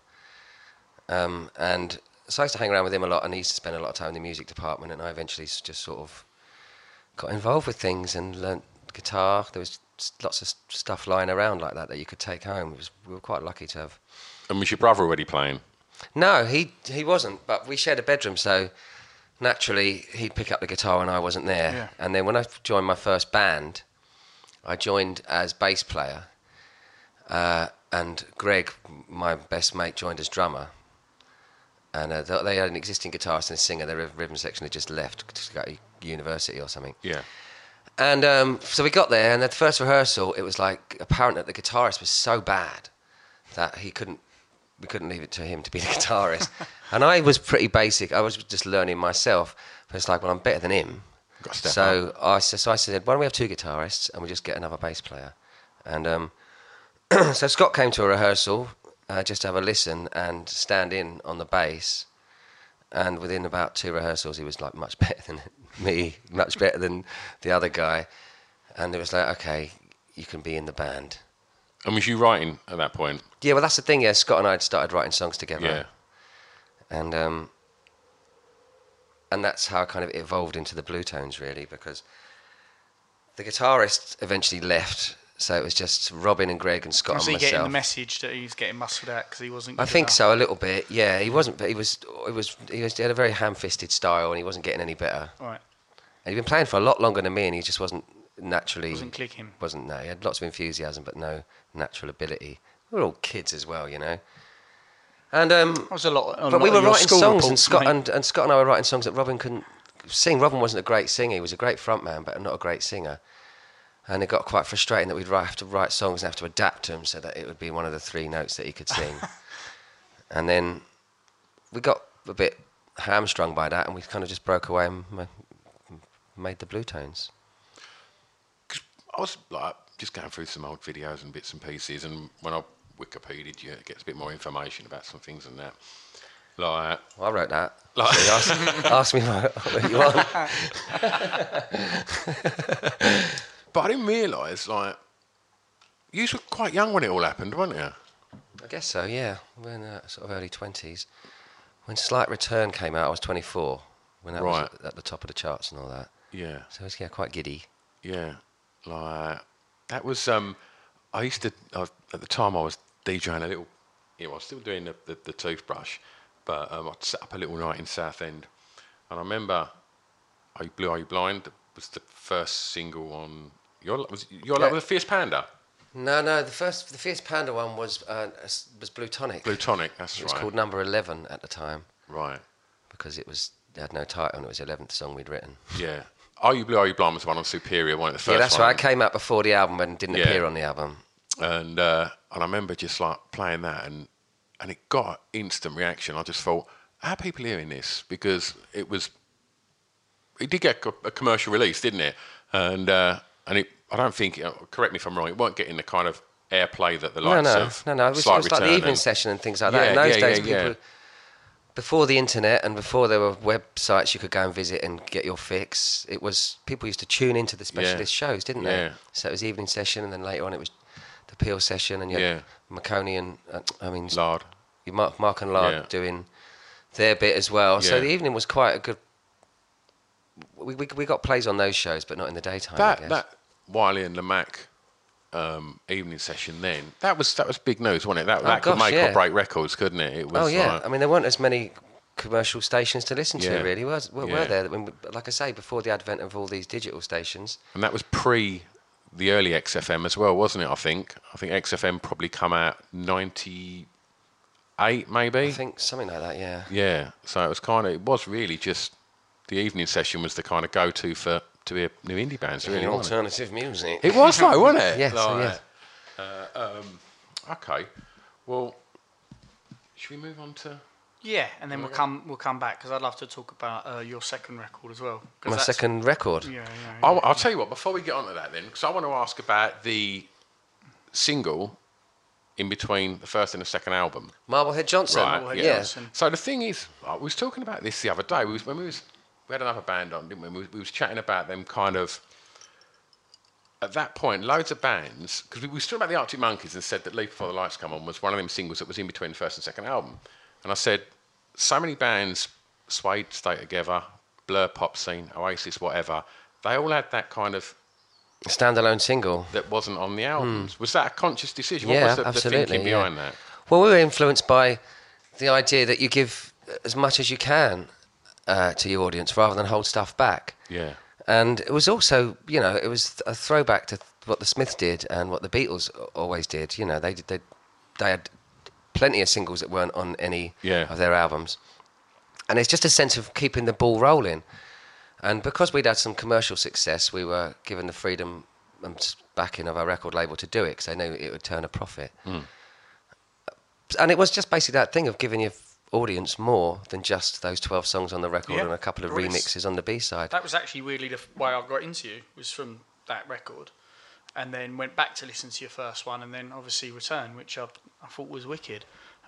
And so I used to hang around with him a lot, and he used to spend a lot of time in the music department, and I eventually just sort of got involved with things and learnt guitar. There was lots of stuff lying around like that you could take home. We were quite lucky to have. And was your brother already playing? No, he wasn't, but we shared a bedroom, so naturally he'd pick up the guitar when I wasn't there. Yeah. And then when I joined my first band, I joined as bass player, and Greg, my best mate, joined as drummer. And they had an existing guitarist and a singer. Their rhythm section had just left to go to university or something. Yeah. And so we got there, and at the first rehearsal, it was like apparent that the guitarist was so bad that we couldn't leave it to him to be the guitarist. And I was pretty basic. I was just learning myself. But it's like, well, I'm better than him. So I said, why don't we have 2 guitarists and we just get another bass player? And So Scott came to a rehearsal just to have a listen and stand in on the bass. And within about 2 rehearsals, he was like much better than me, much better than the other guy. And it was like, okay, you can be in the band. And was you writing at that point? Yeah, well, that's the thing. Yeah, Scott and I had started writing songs together. Yeah. And that's how it kind of evolved into the Blue Tones, really, because the guitarist eventually left. So it was just Robin and Greg and Scott and myself. Was he getting the message that he was getting muscled out because he wasn't good I think enough? so, a little bit. Yeah, he wasn't. But he had a very ham-fisted style, and he wasn't getting any better. Right. And he'd been playing for a lot longer than me, and he just wasn't naturally. Wasn't clicking. No, he had lots of enthusiasm, but no natural ability. We were all kids as well, you know. And That was a lot. but we were writing songs, and Scott mate. and Scott and I were writing songs that Robin couldn't sing. Robin wasn't a great singer; he was a great frontman, but not a great singer. And it got quite frustrating that we'd have to write songs and have to adapt them so that it would be one of the 3 notes that he could sing. And then we got a bit hamstrung by that, and we kind of just broke away and made the Blue Tones. I was like just going through some old videos and bits and pieces, and when I Wikipedia'd, it gets a bit more information about some things and that. Like, well, I wrote that. Like, so ask me what you want. But I didn't realise, like, you were quite young when it all happened, weren't you? I guess so, yeah. We're in sort of early 20s. When Slight Return came out, I was 24. When that was at the top of the charts and all that. Yeah. So it was quite giddy. Yeah. Like, that was, at the time I was DJing a little, I was still doing the toothbrush, but I'd set up a little night in Southend. And I remember Are You Blind was the first single on Your Love with the Fierce Panda. No, the Fierce Panda one was Blue Tonic. Blue Tonic, that's right. It was called Number 11 at the time. Right. Because it had no title and it was the 11th song we'd written. Yeah. Are You Blue, Are You Blind was the one on Superior, one of the first ones. Yeah, that's right. It came out before the album and didn't appear on the album. And I remember just like playing that and it got instant reaction. I just thought, how are people hearing this? Because it did get a commercial release, didn't it? And I don't think, correct me if I'm wrong, it weren't getting the kind of airplay that the likes of No. It was like the evening session and things like that. In those days, people, before the internet and before there were websites you could go and visit and get your fix, it was people used to tune into the specialist shows, didn't they? Yeah. So it was evening session, and then later on it was the Peel session, and you had McConey and Lard, Mark and Lard doing their bit as well. Yeah. So the evening was quite a good. We got plays on those shows, but not in the daytime. That Wiley and Lamac evening session then that was big news, wasn't it? That could make or break records, couldn't it? It was. I mean, there weren't as many commercial stations to listen to, really. Were there? Like I say, before the advent of all these digital stations. And that was pre the early XFM as well, wasn't it? I think XFM probably come out 98, maybe. I think something like that. Yeah. Yeah. So it was really just the evening session was the kind of go-to to hear new indie bands, really. Alternative music. It was though, wasn't it? Yes. Okay. Well, should we move on to? Yeah, and then we'll come back because I'd love to talk about your second record as well. My second record. Yeah. I'll tell you what. Before we get on to that, then, because I want to ask about the single in between the first and the second album. Marblehead Johnson. Right. Johnson. So the thing is, we was talking about this the other day. We had another band on, didn't we? We was chatting about them kind of. At that point, loads of bands, because we was talking about the Arctic Monkeys and said that Leave Before the Lights Come On was one of them singles that was in between the first and second album. And I said, so many bands, Suede, Stay Together, Blur, Pop Scene, Oasis, whatever, they all had that kind of standalone single that wasn't on the albums. Was that a conscious decision? Yeah, what was the thinking behind that? Well, we were influenced by the idea that you give as much as you can to your audience rather than hold stuff back. Yeah. And it was also, it was a throwback to what the Smiths did and what the Beatles always did. They had plenty of singles that weren't on any of their albums. And it's just a sense of keeping the ball rolling. And because we'd had some commercial success, we were given the freedom and backing of our record label to do it because they knew it would turn a profit. Mm. And it was just basically that thing of giving your audience more than just those 12 songs on the record and a couple of remixes on the B-side. That was actually weirdly the way I got into you, was from that record. and then went back to listen to your first one, and then obviously Return, which I thought was wicked.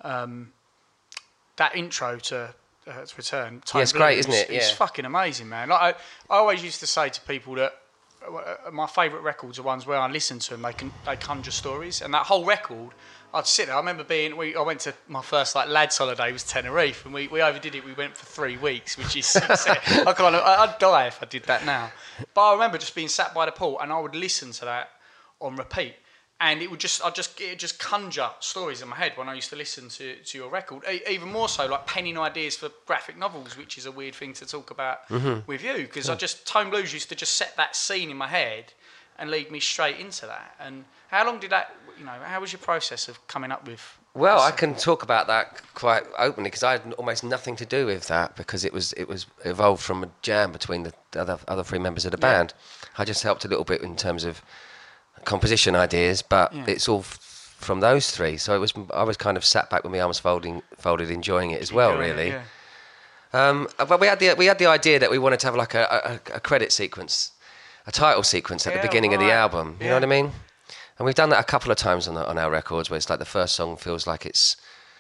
That intro to Return, it's great, isn't it? It's fucking amazing, man. Like, I always used to say to people that my favourite records are ones where I listen to them, they conjure stories, and that whole record, I'd sit there. I remember I went to my first lads holiday, was Tenerife, and we overdid it. We went for 3 weeks, which is I'd die if I did that now. But I remember just being sat by the pool, and I would listen to that on repeat, and it would just conjure stories in my head when I used to listen to your record. Even more so, like penning ideas for graphic novels, which is a weird thing to talk about with you, because Tone Blues used to just set that scene in my head and lead me straight into that. And how long did that? How was your process of coming up with? Well, I can talk about that quite openly because I had almost nothing to do with that, because it was evolved from a jam between the other 3 members of the band. I just helped a little bit in terms of composition ideas, but it's all from those 3. So I was kind of sat back with my arms folded, enjoying it as well, really. But we had the idea that we wanted to have like a credit sequence, a title sequence at the beginning of the album. You know what I mean? And we've done that a couple of times on our records, where it's like the first song feels like it's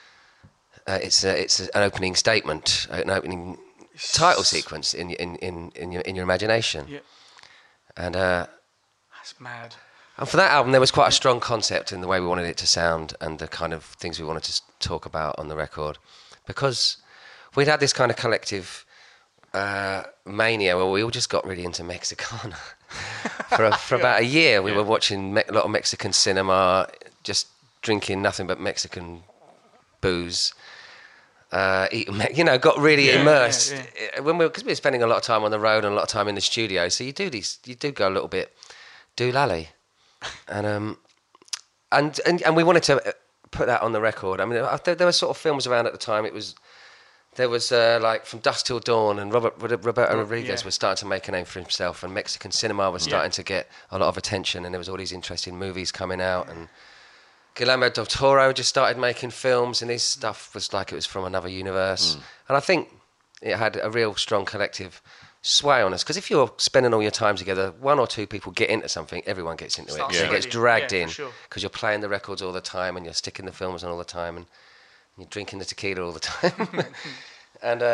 an opening statement, an opening title sequence in your imagination. Yeah. And that's mad. And for that album, there was quite a strong concept in the way we wanted it to sound and the kind of things we wanted to talk about on the record, because we'd had this kind of collective mania where we all just got really into Mexicana. for about a year, we were watching a lot of Mexican cinema, just drinking nothing but Mexican booze. Got really immersed because we were spending a lot of time on the road and a lot of time in the studio. So you do go a little bit doolally, and we wanted to put that on the record. I mean, there were sort of films around at the time. There was like From Dusk Till Dawn, and Roberto Rodriguez was starting to make a name for himself, and Mexican cinema was starting to get a lot of attention, and there was all these interesting movies coming out, and Guillermo del Toro just started making films, and his stuff was like it was from another universe. And I think it had a real strong collective sway on us, because if you're spending all your time together, 1 or 2 people get into something, everyone gets into it. So it gets dragged in, because you're playing the records all the time, and you're sticking the films on all the time, and you're drinking the tequila all the time. and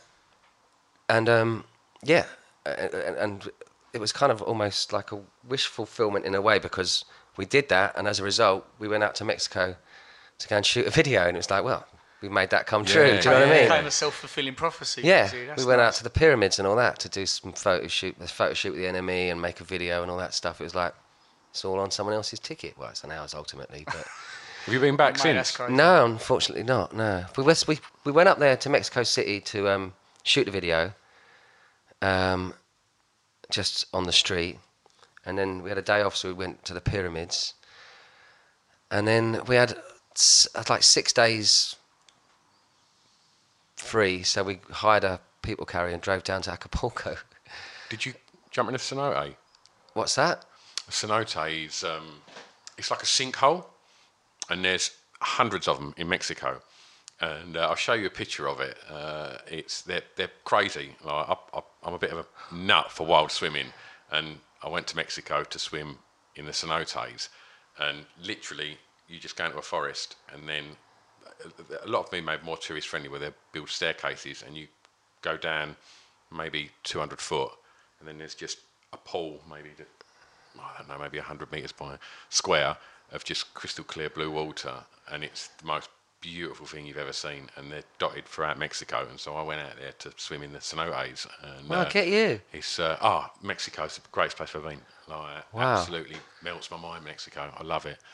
it was kind of almost like a wish fulfillment in a way, because we did that, and as a result, we went out to Mexico to go and shoot a video, and it was like, well, we made that come true. Do you know what I mean? Kind of self-fulfilling prophecy. Yeah, we went out to the pyramids and all that to do some photo shoot with the NME and make a video and all that stuff. It was like, it's all on someone else's ticket. Well, it's on ours ultimately, but... Have you been back since? No, unfortunately not, no. We went up there to Mexico City to shoot the video, just on the street, and then we had a day off, so we went to the pyramids, and then we had like 6 days free, so we hired a people carrier and drove down to Acapulco. Did you jump in a cenote? What's that? A cenote is it's like a sinkhole, and there's hundreds of them in Mexico, and I'll show you a picture of it. They're crazy. I'm a bit of a nut for wild swimming, and I went to Mexico to swim in the cenotes, and literally you just go into a forest, and then a lot of them made more tourist friendly, where they build staircases, and you go down maybe 200 foot, and then there's just a pool, maybe 100 meters by square, of just crystal clear blue water, and it's the most beautiful thing you've ever seen, and they're dotted throughout Mexico. And so I went out there to swim in the cenotes. And well, get you. It's Mexico's the greatest place I've been. Like, wow. Absolutely melts my mind, Mexico. I love it.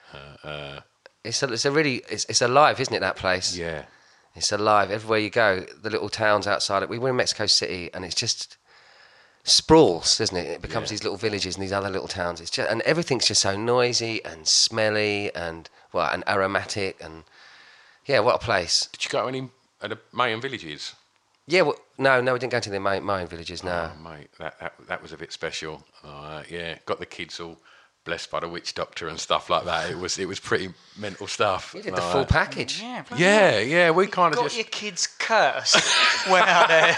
It's alive, isn't it, that place? Yeah. It's alive. Everywhere you go, the little towns outside it. We were in Mexico City, and it's just sprawls, isn't it? It becomes these little villages and these other little towns. It's just, and everything's just so noisy and smelly and aromatic, and what a place. Did you go to any of the Mayan villages? Yeah, well, no, we didn't go to the Mayan villages. No, oh, mate, that was a bit special. Got the kids all blessed by the witch doctor and stuff like that. It was pretty mental stuff. You did the full package. Yeah. We kind of got your kids cursed. Went out there.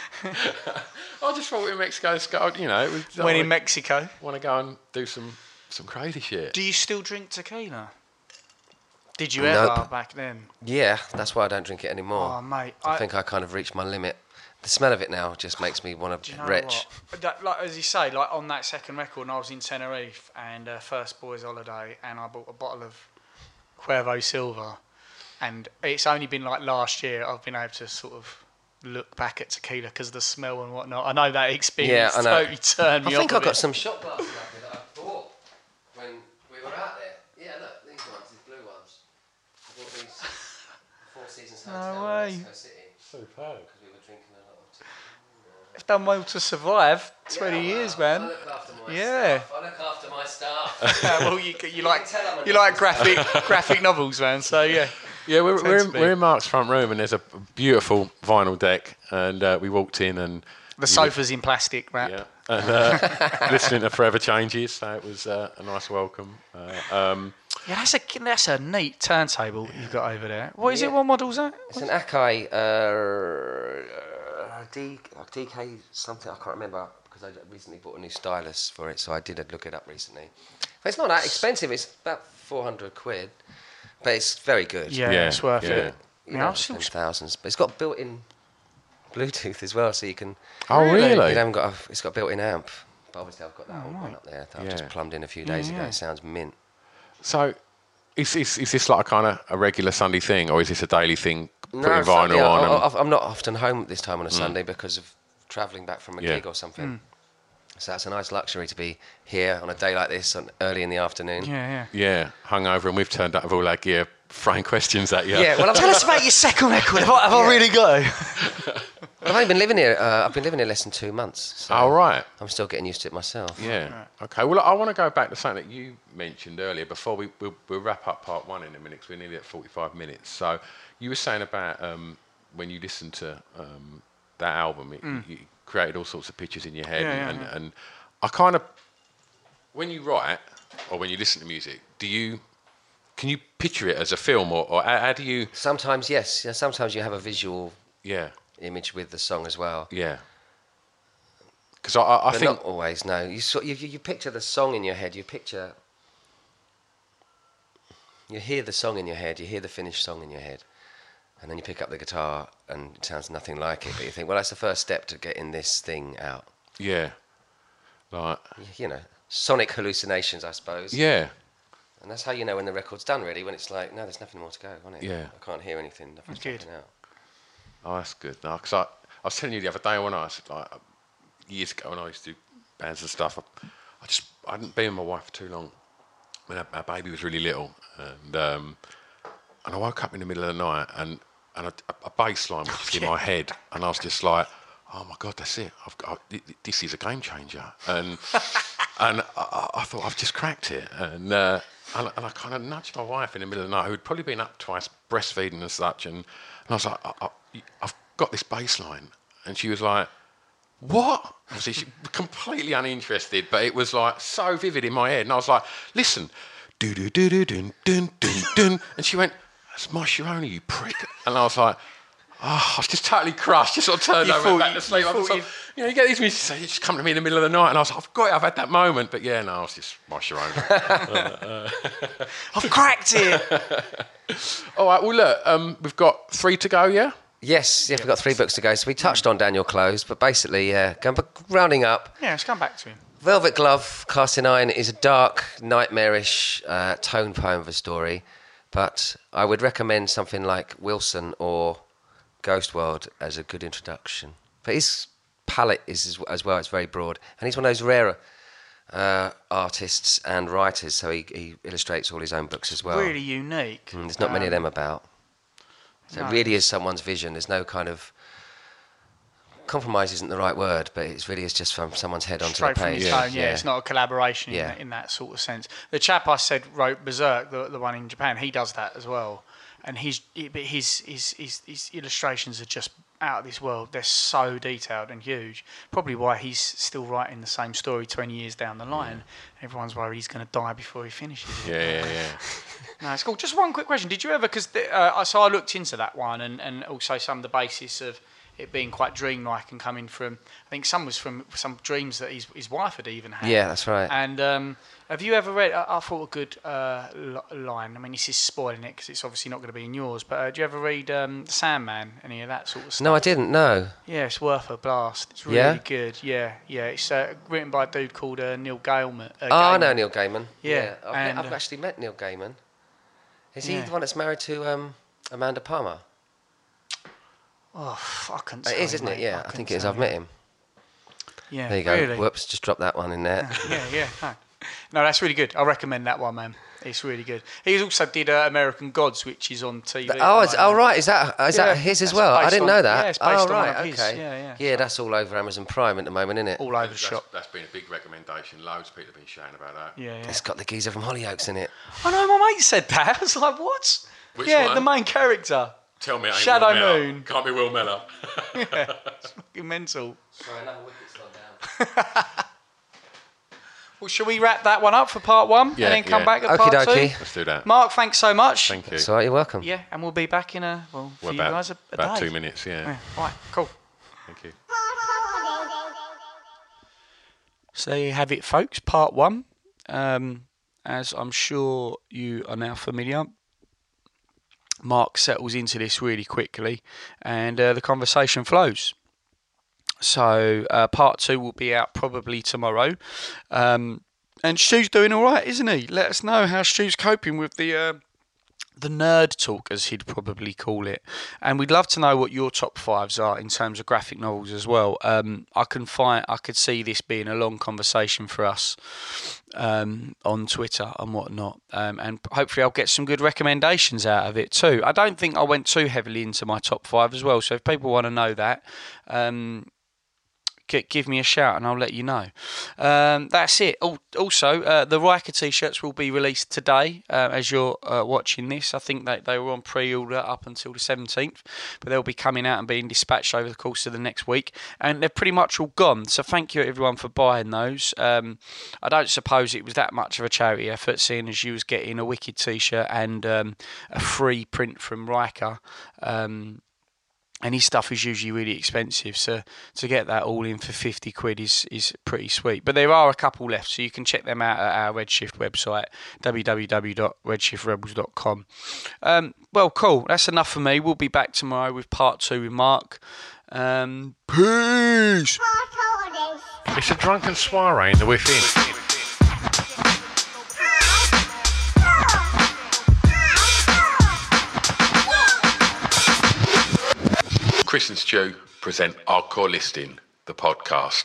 I just thought in Mexico, it was. When in Mexico, want to go and do some some crazy shit. Do you still drink tequila? Did you ever back then? Yeah, that's why I don't drink it anymore. Oh, mate. I think I kind of reached my limit. The smell of it now just makes me want to retch. Like, as you say, like on that second record, and I was in Tenerife and first boys' holiday, and I bought a bottle of Cuervo Silva, and it's only been like last year I've been able to sort of look back at tequila because of the smell and whatnot. I know that experience totally turned me off. I think I got some shot glasses up here that I bought when we were out there. Yeah, look, these ones, these blue ones. I bought these Four Seasons Hotel in Mexico City. Superb. I've done well to survive 20 years, man. I look after my stuff. I look after my staff. Well, you like graphic novels, man. So yeah. Yeah, we're in Mark's front room, and there's a beautiful vinyl deck, and we walked in, and the sofa's in plastic wrap. Yeah, and listening to Forever Changes, so it was a nice welcome. Yeah, that's a neat turntable you've got over there. What is it? What model's that? It's an Akai DK something, I can't remember, because I recently bought a new stylus for it, so I did look it up recently. But it's not that expensive, it's about 400 quid, but it's very good. Yeah, it's worth it. You know, spend thousands, but it's got built-in Bluetooth as well, so you can... Oh, really? It's got a built-in amp, but obviously I've got that old one up there that I've just plumbed in a few days ago. It sounds mint. So, is this like a kind of a regular Sunday thing, or is this a daily thing, putting vinyl on? I'm not often home at this time on a Sunday because of travelling back from a gig or something. So that's a nice luxury to be here on a day like this, early in the afternoon. Yeah, hungover, and we've turned up with all our gear, throwing questions at you. Yeah, well, tell us about your second record. Have I really got it? I've only been living here. I've been living here less than 2 months. So right. I'm still getting used to it myself. Yeah. Right. Okay. Well, I want to go back to something that you mentioned earlier before we'll wrap up part one in a minute, because we're nearly at 45 minutes. So you were saying about when you listened to that album, you created all sorts of pictures in your head, and I kind of, when you write or when you listen to music, can you picture it as a film, or how do you? Sometimes yes. Yeah, sometimes you have a visual image with the song as well. Yeah. Because I think not always. No, you picture the song in your head. You hear the song in your head. You hear the finished song in your head, and then you pick up the guitar, and it sounds nothing like it. But you think, well, that's the first step to getting this thing out. Yeah. Like, sonic hallucinations, I suppose. Yeah. And that's how you know when the record's done, really, when it's like, no, there's nothing more to go, isn't it? Yeah. I can't hear anything. Nothing's coming out. Oh, that's good. No, because I was telling you the other day when I was years ago when I used to do bands and stuff, I hadn't been with my wife for too long when our baby was really little, and I woke up in the middle of the night and a bass line was in my head, and I was just like, oh my God, that's it. This is a game changer, and I thought I've just cracked it, and I kind of nudged my wife in the middle of the night, who'd probably been up twice breastfeeding and such, and I was like, I've got this bass line, and she was like, what? Obviously, she was completely uninterested, but it was like so vivid in my head, and I was like, listen, do do do do dun dun dun dun, and she went, that's Mascheroni, you prick, and I was like, I was just totally crushed, just sort of turned over and back to sleep. You get these musicians, you just come to me in the middle of the night, and I was like, I've got it, I've had that moment, but yeah, no, I was just Mascheroni. I've cracked it. All right, well, look, we've got 3 to go, yeah? Yes, we've got 3 books to go. So we touched on Daniel Clowes, but basically, rounding up. Yeah, let's come back to him. Velvet Glove, Casting Iron is a dark, nightmarish tone poem of a story, but I would recommend something like Wilson or Ghost World as a good introduction. But his palette is as well, it's very broad, and he's one of those rarer artists and writers, so he illustrates all his own books as well. Really unique. There's not many of them about. So it really is someone's vision. There's no kind of compromise, isn't the right word, but it really is just from someone's head onto the page. It's not a collaboration in that sort of sense. The chap I said wrote Berserk, the one in Japan, he does that as well, and his illustrations are just out of this world. They're so detailed and huge. Probably why he's still writing the same story 20 years down the line. Everyone's worried he's going to die before he finishes it. Yeah. No, it's cool. Just one quick question. Did you ever, because so I looked into that one and also some of the basis of it being quite dreamlike and coming from, I think some was from some dreams that his wife had even had. Yeah, that's right. And have you ever read, I thought a good line, I mean this is spoiling it because it's obviously not going to be in yours, but do you ever read Sandman, any of that sort of stuff? No, I didn't, no. Yeah, it's worth a blast. It's really good. Yeah. It's written by a dude called Neil Gaiman. I know Neil Gaiman. Yeah. I've actually met Neil Gaiman. Is he the one that's married to Amanda Palmer? Oh, I couldn't say. It is, isn't it? Yeah, I think it is. I've met him. Yeah, there you go. Really? Whoops, just dropped that one in there. Yeah. No, that's really good. I recommend that one, man. It's really good. He also did American Gods, which is on TV. Right. Is that his as well? I didn't know that. Yeah, it's based on right. his. Okay. Yeah, that's all over Amazon Prime at the moment, isn't it? All over the shop. That's been a big recommendation. Loads of people have been shouting about that. Yeah. It's got the geezer from Hollyoaks in it. I know, my mate said that. I was like, what? Which one? The main character. Tell me it ain't Shadow Will Miller. Moon. Can't be Will Miller. Yeah, it's fucking mental. Sorry, another wicket's gone down. Well, shall we wrap that one up for part one Yeah, and then come back to part Okie two? dokie. Let's do that. Mark, thanks so much. Thank you. That's all right, you're welcome. Yeah, and we'll be back in for you guys a about day. 2 minutes, yeah. Right, cool. Thank you. So there you have it, folks. Part one. As I'm sure you are now familiar, Mark settles into this really quickly and the conversation flows. So part two will be out probably tomorrow. And Stu's doing all right, isn't he? Let us know how Stu's coping with the nerd talk, as he'd probably call it. And we'd love to know what your top fives are in terms of graphic novels as well. I could see this being a long conversation for us on Twitter and whatnot. And hopefully I'll get some good recommendations out of it too. I don't think I went too heavily into my top five as well. So if people want to know that, give me a shout and I'll let you know. That's it. Also, the Riker t-shirts will be released today as you're watching this. I think that they were on pre-order up until the 17th, but they'll be coming out and being dispatched over the course of the next week, and they're pretty much all gone. So thank you everyone for buying those. I don't suppose it was that much of a charity effort, seeing as you was getting a wicked t-shirt and a free print from Riker. And his stuff is usually really expensive, so to get that all in for 50 quid is pretty sweet. But there are a couple left, so you can check them out at our Redshift website, www.redshifrebels.com. Well, cool. That's enough for me. We'll be back tomorrow with part two with Mark. Peace! It's a drunken soiree in the within. Chris and Stu present Hardcore Listing, the podcast.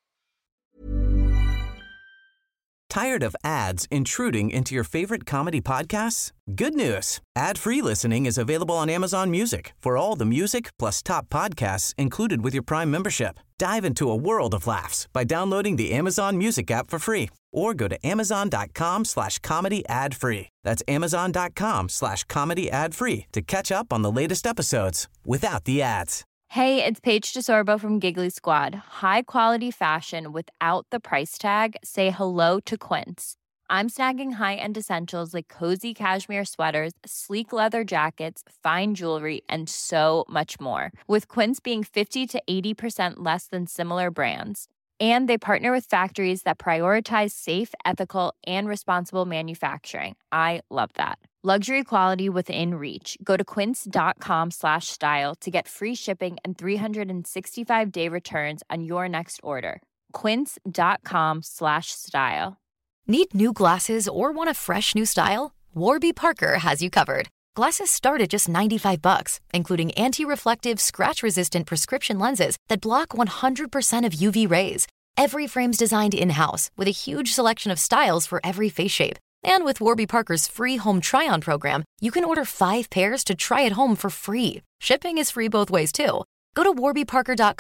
Tired of ads intruding into your favorite comedy podcasts? Good news. Ad-free listening is available on Amazon Music for all the music plus top podcasts included with your Prime membership. Dive into a world of laughs by downloading the Amazon Music app for free or go to amazon.com/comedy ad-free. That's amazon.com/comedy ad-free to catch up on the latest episodes without the ads. Hey, it's Paige DeSorbo from Giggly Squad. High quality fashion without the price tag. Say hello to Quince. I'm snagging high-end essentials like cozy cashmere sweaters, sleek leather jackets, fine jewelry, and so much more. With Quince being 50 to 80% less than similar brands. And they partner with factories that prioritize safe, ethical, and responsible manufacturing. I love that. Luxury quality within reach. Go to quince.com/style to get free shipping and 365-day returns on your next order. Quince.com/style. Need new glasses or want a fresh new style? Warby Parker has you covered. Glasses start at just $95, including anti-reflective, scratch-resistant prescription lenses that block 100% of UV rays. Every frame's designed in-house with a huge selection of styles for every face shape. And with Warby Parker's free home try-on program, you can order 5 pairs to try at home for free. Shipping is free both ways, too. Go to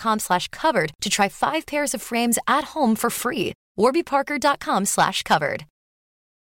warbyparker.com/covered to try 5 pairs of frames at home for free. warbyparker.com/covered.